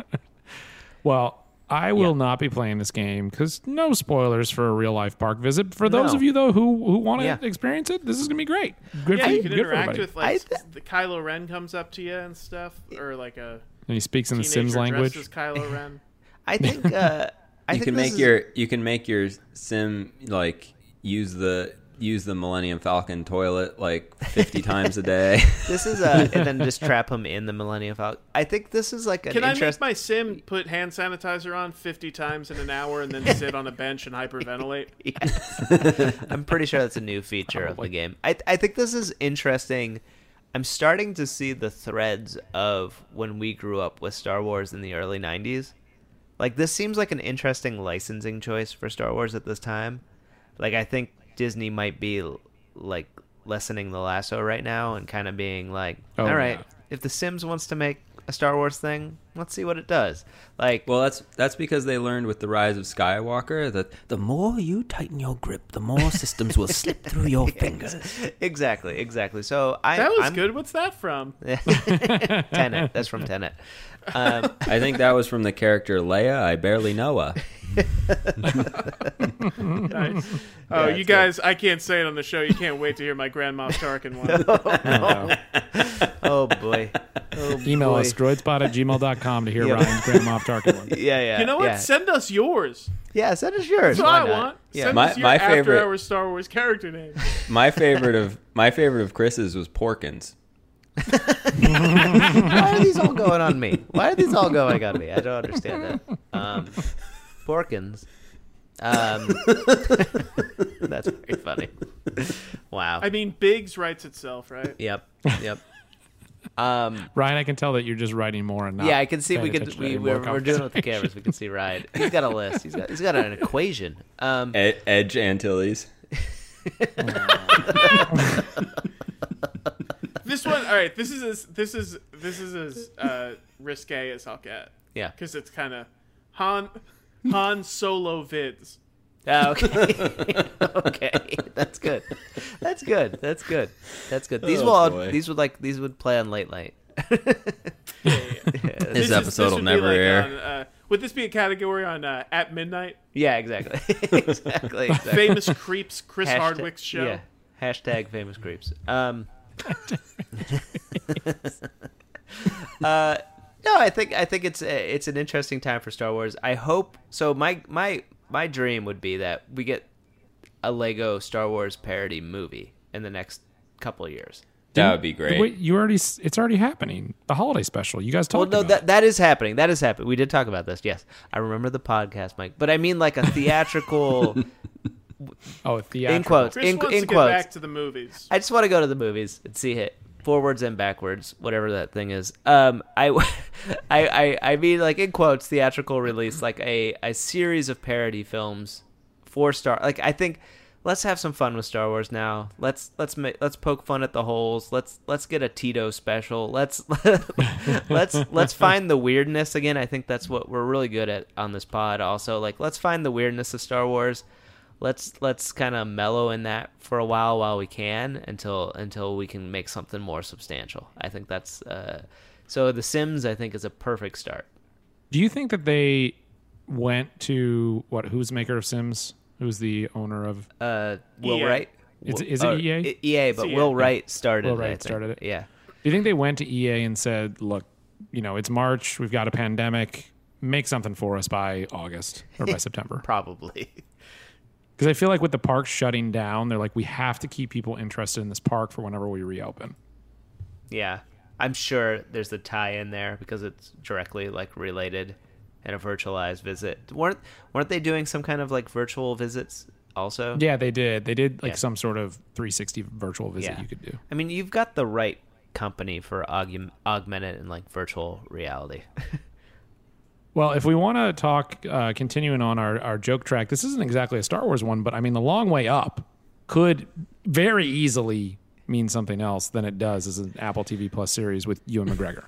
Speaker 1: Well, I will
Speaker 3: Yeah.
Speaker 1: not be playing this game because no spoilers for a real life park visit. For those
Speaker 3: No.
Speaker 1: of you though who who want to
Speaker 3: Yeah.
Speaker 1: experience it, this is gonna be great. Good
Speaker 2: Yeah,
Speaker 1: for
Speaker 2: you
Speaker 1: you.
Speaker 2: can
Speaker 1: Good for
Speaker 2: interact
Speaker 1: everybody.
Speaker 2: with like
Speaker 3: I
Speaker 2: s-
Speaker 3: th-
Speaker 2: the Kylo Ren comes up to you and stuff, or like a
Speaker 1: And he speaks in the
Speaker 2: teenager
Speaker 1: Sims language.
Speaker 2: dressed as Kylo Ren.
Speaker 3: I think. Uh, I
Speaker 4: you
Speaker 3: think
Speaker 4: can
Speaker 3: this
Speaker 4: make
Speaker 3: is-
Speaker 4: your you can make your sim like use the use the Millennium Falcon toilet like fifty times a day.
Speaker 3: This is uh, and then just trap him in the Millennium Falcon. I think this is like an
Speaker 2: Can I make
Speaker 3: interest.
Speaker 2: my sim put hand sanitizer on fifty times in an hour and then sit on a bench and hyperventilate?
Speaker 3: Yes. I'm pretty sure that's a new feature of the game. I I think this is interesting. I'm starting to see the threads of when we grew up with Star Wars in the early nineties. Like, this seems like an interesting licensing choice for Star Wars at this time. Like, I think Disney might be like lessening the lasso right now and kind of being like,
Speaker 1: Oh,
Speaker 3: all right,
Speaker 1: yeah.
Speaker 3: if The Sims wants to make a Star Wars thing, let's see what it does. Like,
Speaker 4: Well, that's that's because they learned with the rise of Skywalker that the more you tighten your grip, the more systems will slip through your fingers.
Speaker 3: exactly, exactly. So I
Speaker 2: That was
Speaker 3: I'm,
Speaker 2: good. What's that from?
Speaker 3: Tenet. That's from Tenet. Um,
Speaker 4: I think that was from the character Leia. I barely know her.
Speaker 2: Nice. Oh,
Speaker 3: Yeah,
Speaker 2: you
Speaker 3: it's
Speaker 2: guys, I can't say it on the show. You can't wait to hear my Grand Moff Tarkin one.
Speaker 3: oh boy. Oh,
Speaker 1: Email
Speaker 3: boy.
Speaker 1: us droidspot at gmail dot com to hear
Speaker 3: Yeah.
Speaker 1: Ryan's Grand Moff Tarkin one.
Speaker 3: Yeah, yeah.
Speaker 2: You know what?
Speaker 3: Yeah,
Speaker 2: Send us yours.
Speaker 3: yeah send us yours.
Speaker 2: That's what
Speaker 3: Why
Speaker 2: I
Speaker 3: not?
Speaker 2: want.
Speaker 3: Yeah.
Speaker 2: Send
Speaker 4: My-
Speaker 2: us your
Speaker 4: my
Speaker 2: after
Speaker 4: favorite-
Speaker 2: hour Star Wars character name.
Speaker 4: My favorite of my favorite of Chris's was Porkins.
Speaker 3: Why are these all going on me? Why are these all going on me? I don't understand that. Um, Porkins. Um, that's very funny. Wow.
Speaker 2: I mean, Biggs writes itself, right?
Speaker 3: Yep. Yep. Um,
Speaker 1: Ryan, I can tell that you're just writing more and not.
Speaker 3: yeah, I can see
Speaker 1: paying
Speaker 3: we can.
Speaker 1: attention to
Speaker 3: We,
Speaker 1: any more
Speaker 3: we're, we're doing it with the
Speaker 1: conversation.
Speaker 3: cameras. We can see Ryan. He's got a list. He's got. He's got an equation. Um,
Speaker 4: Ed- Edge Antilles.
Speaker 2: This one, all right. This is as this is this is as uh, risque as I'll get
Speaker 3: yeah.
Speaker 2: because it's kind of Han Han Solo vids.
Speaker 3: Oh, okay. Okay. That's good. That's good. That's good. That's good. These
Speaker 4: Oh,
Speaker 3: will all,
Speaker 4: boy.
Speaker 3: these would like these would play on late night.
Speaker 4: This
Speaker 2: is-
Speaker 4: episode will
Speaker 2: would be
Speaker 4: never
Speaker 2: like
Speaker 4: air.
Speaker 2: on, uh, would this be a category on uh, at midnight?
Speaker 3: Yeah, exactly. exactly. exactly.
Speaker 2: Famous creeps, Chris
Speaker 3: Hashtag-
Speaker 2: Hardwick's show.
Speaker 3: Yeah. Hashtag famous creeps. Um, uh, no, I think I think it's a, it's an interesting time for Star Wars. I hope so. My my my dream would be that we get a Lego Star Wars parody movie in the next couple of years.
Speaker 4: That would be great.
Speaker 1: Wait, you already? s- It's already happening. The holiday special. You guys
Speaker 3: Well,
Speaker 1: talked
Speaker 3: no,
Speaker 1: about.
Speaker 3: that that is happening. That is happening. We did talk about this. Yes, I remember the podcast, Mike. But I mean, like a theatrical.
Speaker 1: oh, theatrical.
Speaker 3: in quotes.
Speaker 2: Chris
Speaker 3: In,
Speaker 2: wants
Speaker 3: in
Speaker 2: to get
Speaker 3: quotes.
Speaker 2: back to the movies.
Speaker 3: I just want to go to the movies and see it forwards and backwards, whatever that thing is. Um, I, I, I, I mean, like in quotes, theatrical release, like a, a series of parody films, four star. Like I think, let's have some fun with Star Wars now. Let's let's make let's poke fun at the holes. Let's let's get a Tito special. Let's let's let's find the weirdness again. I think that's what we're really good at on this pod. Also, like let's find the weirdness of Star Wars. Let's let's kind of mellow in that for a while while we can until until we can make something more substantial. I think that's uh, so. The Sims, I think, is a perfect start.
Speaker 1: Do you think that they went to what? Who's the maker of Sims? Who's the owner of?
Speaker 3: Uh, Will
Speaker 2: E A.
Speaker 3: Wright.
Speaker 1: Is-
Speaker 3: Will-
Speaker 1: is it
Speaker 3: or-
Speaker 1: E A?
Speaker 3: I- E A, but
Speaker 2: It's E A.
Speaker 3: Will Wright started.
Speaker 1: Will
Speaker 3: it,
Speaker 1: Wright
Speaker 3: I think.
Speaker 1: started it.
Speaker 3: Yeah.
Speaker 1: Do you think they went to E A and said, "Look, you know, it's March. We've got a pandemic. Make something for us by August or by September."
Speaker 3: Probably.
Speaker 1: Because Because I feel like with the park shutting down, they're like, we have to keep people interested in this park for whenever we reopen.
Speaker 3: Yeah, I'm sure there's a tie in there because it's directly like related and a virtualized visit. weren't weren't they doing some kind of like virtual visits also?
Speaker 1: Yeah, they did. They did like
Speaker 3: Yeah.
Speaker 1: some sort of three sixty virtual visit
Speaker 3: Yeah.
Speaker 1: you could do.
Speaker 3: I mean, you've got the right company for aug- augmented and like virtual reality.
Speaker 1: Well, if we want to talk, uh, continuing on our, our joke track, this isn't exactly a Star Wars one, but I mean, The Long Way Up could very easily mean something else than it does as an Apple T V Plus series with Ewan McGregor.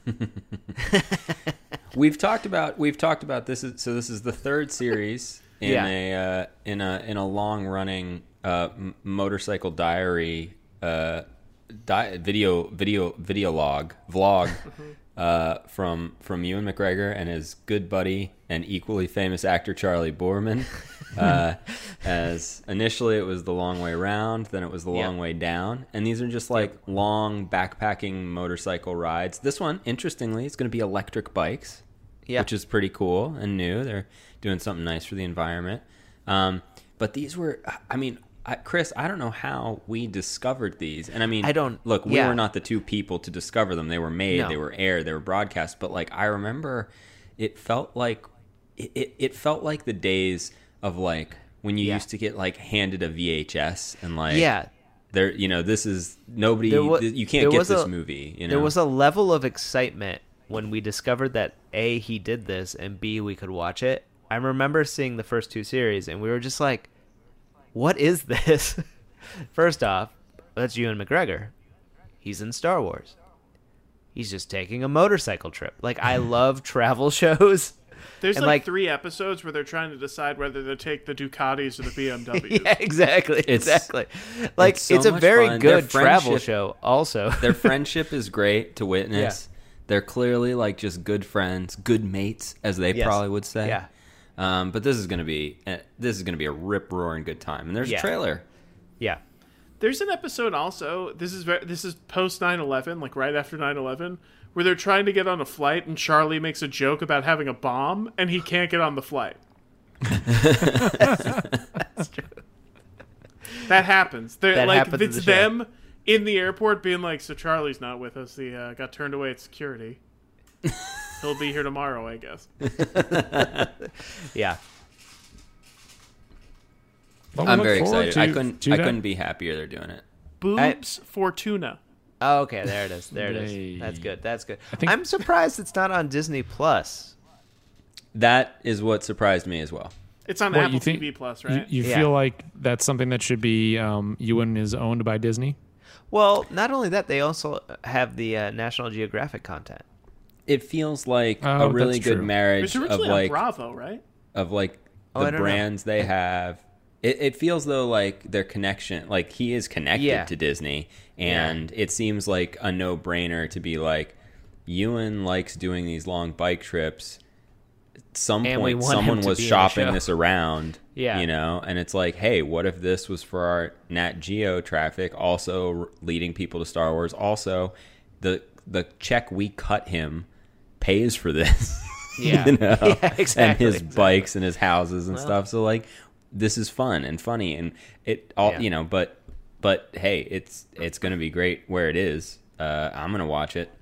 Speaker 4: We've talked about we've talked about this. Is, so this is the third series in
Speaker 3: Yeah.
Speaker 4: a uh, in a in a long running uh, m- motorcycle diary uh, di- video video video log vlog uh, from from Ewan McGregor and his good buddy and equally famous actor Charlie Boorman. Uh, as initially it was The Long Way Round, then it was The
Speaker 3: Yeah.
Speaker 4: Long Way Down, and these are just like long backpacking motorcycle rides. This one, interestingly, is going to be electric bikes,
Speaker 3: Yeah.
Speaker 4: which is pretty cool and new. They're doing something nice for the environment. Um, but these were, I mean, I, Chris, I don't know how we discovered these, and I mean,
Speaker 3: I don't-
Speaker 4: look. We
Speaker 3: yeah.
Speaker 4: were not the two people to discover them. They were made,
Speaker 3: No.
Speaker 4: they were aired, they were broadcast. But like, I remember, it felt like it. It, it felt like the days of like when you
Speaker 3: Yeah.
Speaker 4: used to get like handed a V H S and like
Speaker 3: Yeah.
Speaker 4: there you know this is nobody
Speaker 3: There wa-
Speaker 4: you can't
Speaker 3: there
Speaker 4: get
Speaker 3: was
Speaker 4: this
Speaker 3: a-
Speaker 4: movie you know
Speaker 3: There was a level of excitement when we discovered that A, he did this, and B, we could watch it. I remember seeing the first two series, and we were just like, what is this? First off, that's Ewan McGregor. He's in Star Wars. He's just taking a motorcycle trip. Like, I love travel shows.
Speaker 2: There's
Speaker 3: And,
Speaker 2: like,
Speaker 3: like-
Speaker 2: three episodes where they're trying to decide whether to take the Ducatis or the B M Ws.
Speaker 3: Yeah, exactly.
Speaker 4: It's-
Speaker 3: exactly. Like,
Speaker 4: it's
Speaker 3: it's,
Speaker 4: so
Speaker 3: a
Speaker 4: much
Speaker 3: very
Speaker 4: fun. Their
Speaker 3: good travel
Speaker 4: friendship-
Speaker 3: show, also.
Speaker 4: Their friendship is great to witness. They're clearly like just good friends, good mates, as they
Speaker 3: Yes.
Speaker 4: probably would say.
Speaker 3: Yeah.
Speaker 4: Um, but this is gonna be uh, this is gonna be a rip roaring good time. And there's
Speaker 3: Yeah.
Speaker 4: a trailer.
Speaker 3: Yeah.
Speaker 2: There's an episode also. This is very, this is post nine eleven, like right after nine eleven, where they're trying to get on a flight, and Charlie makes a joke about having a bomb, and he can't get on the flight. That happens. They're
Speaker 3: That
Speaker 2: like
Speaker 3: happens in
Speaker 2: it's
Speaker 3: the show.
Speaker 2: them in the airport being like, "So Charlie's not with us. He uh, got turned away at security. He'll be here tomorrow, I guess."
Speaker 3: Yeah.
Speaker 1: Well, we
Speaker 4: I'm
Speaker 1: look
Speaker 4: very
Speaker 1: forward
Speaker 4: excited. I
Speaker 1: to-
Speaker 4: couldn't
Speaker 1: to
Speaker 4: I
Speaker 1: that.
Speaker 4: couldn't be happier they're doing it.
Speaker 2: Boobs Fortuna.
Speaker 3: Oh, okay, there it is. There it
Speaker 1: Yay.
Speaker 3: is. That's good. That's good.
Speaker 1: I think-
Speaker 3: I'm surprised it's not on Disney Plus.
Speaker 4: That is what surprised me as well.
Speaker 2: It's on
Speaker 1: What,
Speaker 2: Apple
Speaker 1: you think-
Speaker 2: T V Plus,
Speaker 1: You,
Speaker 2: right?
Speaker 1: you
Speaker 3: Yeah.
Speaker 1: feel like that's something that should be um, Ewan is owned by Disney?
Speaker 3: Well, not only that, they also have the uh, National Geographic content.
Speaker 4: It feels like
Speaker 1: Oh,
Speaker 4: a really
Speaker 1: that's
Speaker 4: good
Speaker 1: true.
Speaker 2: It
Speaker 4: marriage
Speaker 2: was
Speaker 4: of
Speaker 2: originally
Speaker 4: like
Speaker 2: on Bravo, right?
Speaker 4: of like
Speaker 3: Oh, I
Speaker 4: the
Speaker 3: don't know.
Speaker 4: brands they have. It, it feels though like their connection, like he is connected
Speaker 3: Yeah.
Speaker 4: to Disney, and it seems like a no-brainer to be like, Ewan likes doing these long bike trips. At some
Speaker 3: And we
Speaker 4: point,
Speaker 3: want him
Speaker 4: someone
Speaker 3: to
Speaker 4: was
Speaker 3: be in the
Speaker 4: shopping
Speaker 3: show.
Speaker 4: this around,
Speaker 3: Yeah.
Speaker 4: you know, and it's like, hey, what if this was for our Nat Geo traffic, also r- leading people to Star Wars? Also, the the check we cut him pays for this.
Speaker 3: Yeah.
Speaker 4: you know?
Speaker 3: Yeah, exactly,
Speaker 4: And his
Speaker 3: exactly.
Speaker 4: bikes and his houses and
Speaker 3: Well.
Speaker 4: stuff. So like, this is fun and funny and it all
Speaker 3: Yeah.
Speaker 4: you know. But but hey, it's it's gonna be great where it is. Uh, I'm gonna watch it.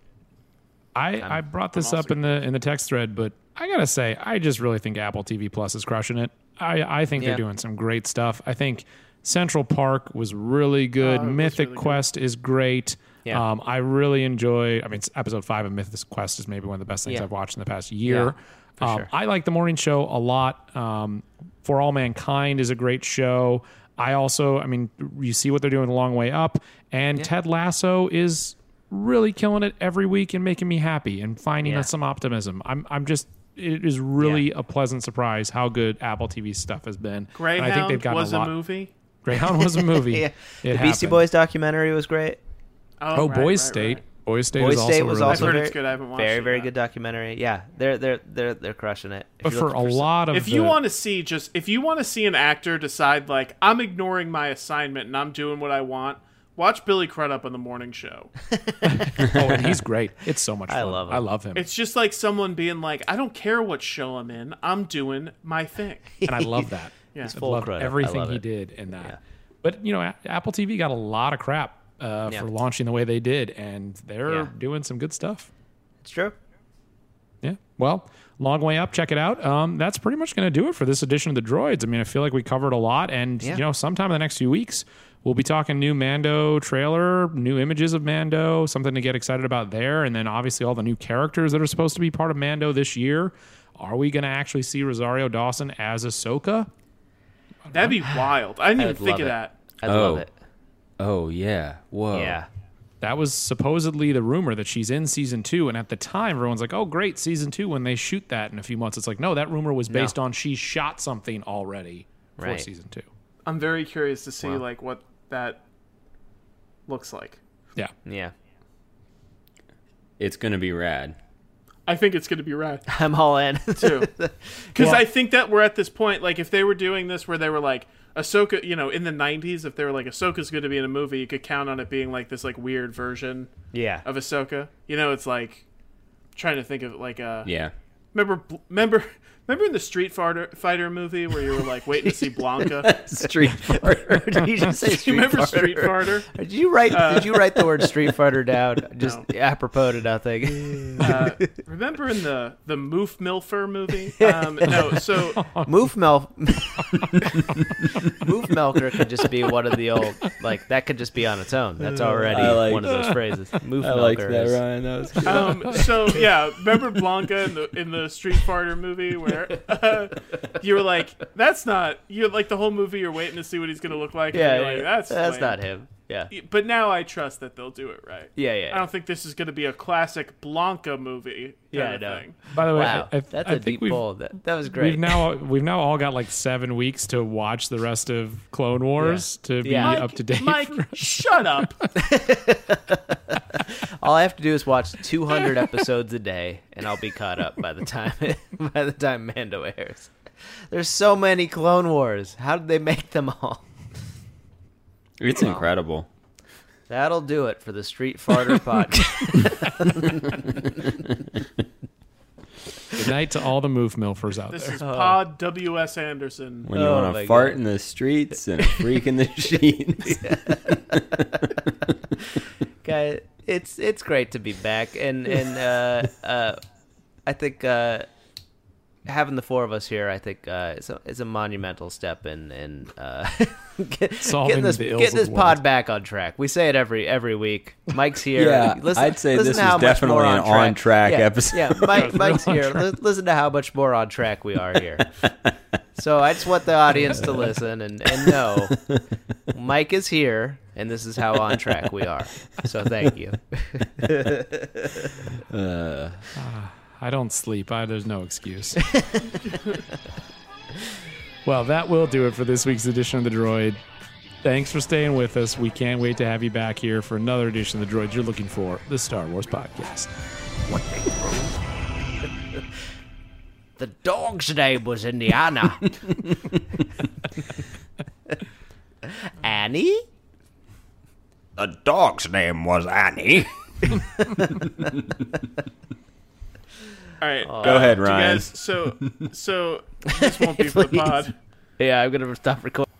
Speaker 1: I, I brought this
Speaker 2: I'm
Speaker 1: up
Speaker 2: also-
Speaker 1: in the in the text thread, but I gotta say, I just really think Apple T V Plus is crushing it. I, I think
Speaker 3: Yeah.
Speaker 1: they're doing some great stuff. I think Central Park was really good.
Speaker 2: Oh, it was
Speaker 1: Mythic
Speaker 2: really good.
Speaker 1: Quest is great.
Speaker 3: Yeah.
Speaker 1: Um, I really enjoy. I mean, it's episode five of Mythic Quest is maybe one of the best things
Speaker 3: Yeah.
Speaker 1: I've watched in the past year.
Speaker 3: for
Speaker 1: um,
Speaker 3: sure.
Speaker 1: I like the morning show a lot. Um, For All Mankind is a great show. I also, I mean, you see what they're doing a long way up, and Ted Lasso is really killing it every week and making me happy and finding
Speaker 3: Yeah.
Speaker 1: us some optimism. I'm, I'm just, it is really
Speaker 3: Yeah.
Speaker 1: a pleasant surprise how good Apple T V stuff has been. And I think
Speaker 2: Greyhound
Speaker 1: they've gotten
Speaker 2: was
Speaker 1: a
Speaker 2: a,
Speaker 1: lot.
Speaker 2: movie.
Speaker 1: Greyhound was a movie.
Speaker 3: Yeah.
Speaker 1: It
Speaker 3: The Beastie
Speaker 1: happened.
Speaker 3: Boys documentary was great.
Speaker 1: Oh,
Speaker 2: right,
Speaker 1: Boys
Speaker 2: right,
Speaker 1: State.
Speaker 2: right.
Speaker 1: Boys State
Speaker 3: Boys
Speaker 1: is
Speaker 3: State
Speaker 1: also
Speaker 3: was
Speaker 1: really
Speaker 3: also
Speaker 2: I've heard
Speaker 3: very,
Speaker 2: it's good. I haven't watched
Speaker 3: very,
Speaker 2: it
Speaker 3: very
Speaker 2: yet.
Speaker 3: good documentary. Yeah, they're they're they're they're crushing it. If
Speaker 1: But
Speaker 3: you're
Speaker 1: for
Speaker 3: looking
Speaker 1: a
Speaker 3: some-
Speaker 1: lot of
Speaker 2: If
Speaker 1: the,
Speaker 2: you want to see just if you want to see an actor decide like I'm ignoring my assignment and I'm doing what I want, watch Billy Crudup on the morning show.
Speaker 1: oh, and he's great. It's so much fun.
Speaker 3: I love him.
Speaker 1: I love him.
Speaker 2: It's just like someone being like, I don't care what show I'm in, I'm doing my thing.
Speaker 1: and I love that.
Speaker 2: Yeah.
Speaker 3: He's
Speaker 1: I
Speaker 3: full
Speaker 1: loved
Speaker 3: credit. I
Speaker 1: everything
Speaker 3: love
Speaker 1: he
Speaker 3: it.
Speaker 1: did in that.
Speaker 3: Yeah.
Speaker 1: But you know, A- Apple T V got a lot of crap uh,
Speaker 3: Yeah.
Speaker 1: for launching the way they did, and they're
Speaker 3: Yeah.
Speaker 1: doing some good stuff.
Speaker 3: It's true.
Speaker 1: Yeah. Well, long way up. Check it out. Um, that's pretty much going to do it for this edition of the Droids. I mean, I feel like we covered a lot, and
Speaker 3: Yeah.
Speaker 1: you know, sometime in the next few weeks, we'll be talking new Mando trailer, new images of Mando, something to get excited about there, and then obviously all the new characters that are supposed to be part of Mando this year. Are we going to actually see Rosario Dawson as Ahsoka?
Speaker 2: That'd be wild. I didn't
Speaker 3: I
Speaker 2: even
Speaker 3: would
Speaker 2: think
Speaker 3: love
Speaker 2: of
Speaker 3: it.
Speaker 2: that.
Speaker 3: I'd
Speaker 4: Oh.
Speaker 3: love it.
Speaker 4: Oh yeah. Whoa.
Speaker 3: Yeah.
Speaker 1: That was supposedly the rumor that she's in season two, and at the time, everyone's like, "Oh, great, season two." When they shoot that in a few months, it's like, no, that rumor was based on she shot something already for
Speaker 3: Right.
Speaker 1: season two.
Speaker 2: I'm very curious to see
Speaker 3: Wow.
Speaker 2: like what that looks like.
Speaker 1: Yeah,
Speaker 3: Yeah.
Speaker 4: It's gonna be rad.
Speaker 2: I think it's going to be rad
Speaker 3: I'm all in.
Speaker 2: too, because I think that we're at this point. Like, if they were doing this, where they were like Ahsoka, you know, in the nineties, if they were like Ahsoka's going to be in a movie, you could count on it being like this like weird version
Speaker 3: yeah.
Speaker 2: of Ahsoka. You know, it's like trying to think of it like a
Speaker 4: Yeah.
Speaker 2: remember remember remember in the Street Fighter Fighter movie where you were like waiting to see Blanca.
Speaker 4: Street Fighter.
Speaker 3: Did you just say
Speaker 2: Do
Speaker 3: Street
Speaker 2: you remember
Speaker 3: Fighter?
Speaker 2: Street Fighter?
Speaker 3: Did you write? did you write the word Street Fighter down? Just
Speaker 2: No.
Speaker 3: apropos to nothing.
Speaker 2: Uh, remember in the the Moof Milfer movie? Um, no, so
Speaker 3: Moof Mel. Moof Melker could just be one of the old. Like that could just be on its own. That's already
Speaker 4: I like-
Speaker 3: one of those phrases. Moof
Speaker 4: I like
Speaker 3: Melker
Speaker 4: that,
Speaker 3: is-
Speaker 4: Ryan. That was good.
Speaker 2: um, so yeah, remember Blanca in the in the Street Fighter movie where uh, you were like, that's not you like the whole movie. You're waiting to see what he's gonna look like. and
Speaker 3: Yeah,
Speaker 2: you're like,
Speaker 3: yeah,
Speaker 2: that's
Speaker 3: that's
Speaker 2: lame."
Speaker 3: not him. Yeah,
Speaker 2: But now I trust that they'll do it right.
Speaker 3: yeah, yeah.
Speaker 2: I don't think this is going to be a classic Blanca movie.
Speaker 3: Yeah,
Speaker 2: kind
Speaker 3: I
Speaker 2: of
Speaker 3: know.
Speaker 2: thing.
Speaker 1: By the way,
Speaker 3: Wow,
Speaker 1: I, I,
Speaker 3: that's
Speaker 1: I
Speaker 3: a
Speaker 1: think
Speaker 3: deep
Speaker 1: we've,
Speaker 3: pull. That that was great.
Speaker 1: we've now we've now all got like seven weeks to watch the rest of Clone Wars to be
Speaker 3: Yeah.
Speaker 2: Mike,
Speaker 1: up to date.
Speaker 2: Mike, shut up.
Speaker 3: All I have to do is watch two hundred episodes a day, and I'll be caught up by the time by the time Mando airs. There's so many Clone Wars. How did they make them all?
Speaker 4: It's incredible.
Speaker 3: That'll do it for the Street Fighter podcast.
Speaker 1: Good night to all the Moof Milfers out
Speaker 2: This
Speaker 1: there.
Speaker 2: is Pod W S Anderson.
Speaker 4: When you
Speaker 3: Oh
Speaker 4: want
Speaker 3: my
Speaker 4: to fart
Speaker 3: God.
Speaker 4: in the streets and a freak in the sheets.
Speaker 3: Guy, it's it's great to be back, and and uh, uh, I think uh, having the four of us here, I think uh, is a, is a monumental step in in uh, get,
Speaker 1: Solving
Speaker 3: getting this
Speaker 1: the ills
Speaker 3: getting
Speaker 1: of
Speaker 3: this
Speaker 1: the
Speaker 3: pod
Speaker 1: world.
Speaker 3: back on track. We say it every every week. Mike's here.
Speaker 4: Yeah,
Speaker 3: listen,
Speaker 4: I'd say
Speaker 3: listen
Speaker 4: this
Speaker 3: to
Speaker 4: was
Speaker 3: how much
Speaker 4: definitely
Speaker 3: more
Speaker 4: an
Speaker 3: on track,
Speaker 4: on-track
Speaker 3: yeah,
Speaker 4: episode.
Speaker 3: Yeah, Mike,
Speaker 1: was
Speaker 3: Mike's
Speaker 1: real
Speaker 3: here.
Speaker 1: on track.
Speaker 3: Li- listen to how much more on track we are here. So I just want the audience to listen and, and know Mike is here, and this is how on track we are. So thank you.
Speaker 4: Uh,
Speaker 1: I don't sleep. I, there's no excuse. Well, that will do it for this week's edition of The Droid. Thanks for staying with us. We can't wait to have you back here for another edition of The Droid you're looking for, the Star Wars Podcast.
Speaker 3: The dog's name was Indiana. Annie?
Speaker 4: the dog's name was Annie.
Speaker 2: All right.
Speaker 4: Go ahead,
Speaker 2: do you
Speaker 4: Ryan.
Speaker 2: guys- so, so this won't be for the
Speaker 3: Please.
Speaker 2: pod.
Speaker 3: Yeah, I'm going to stop recording.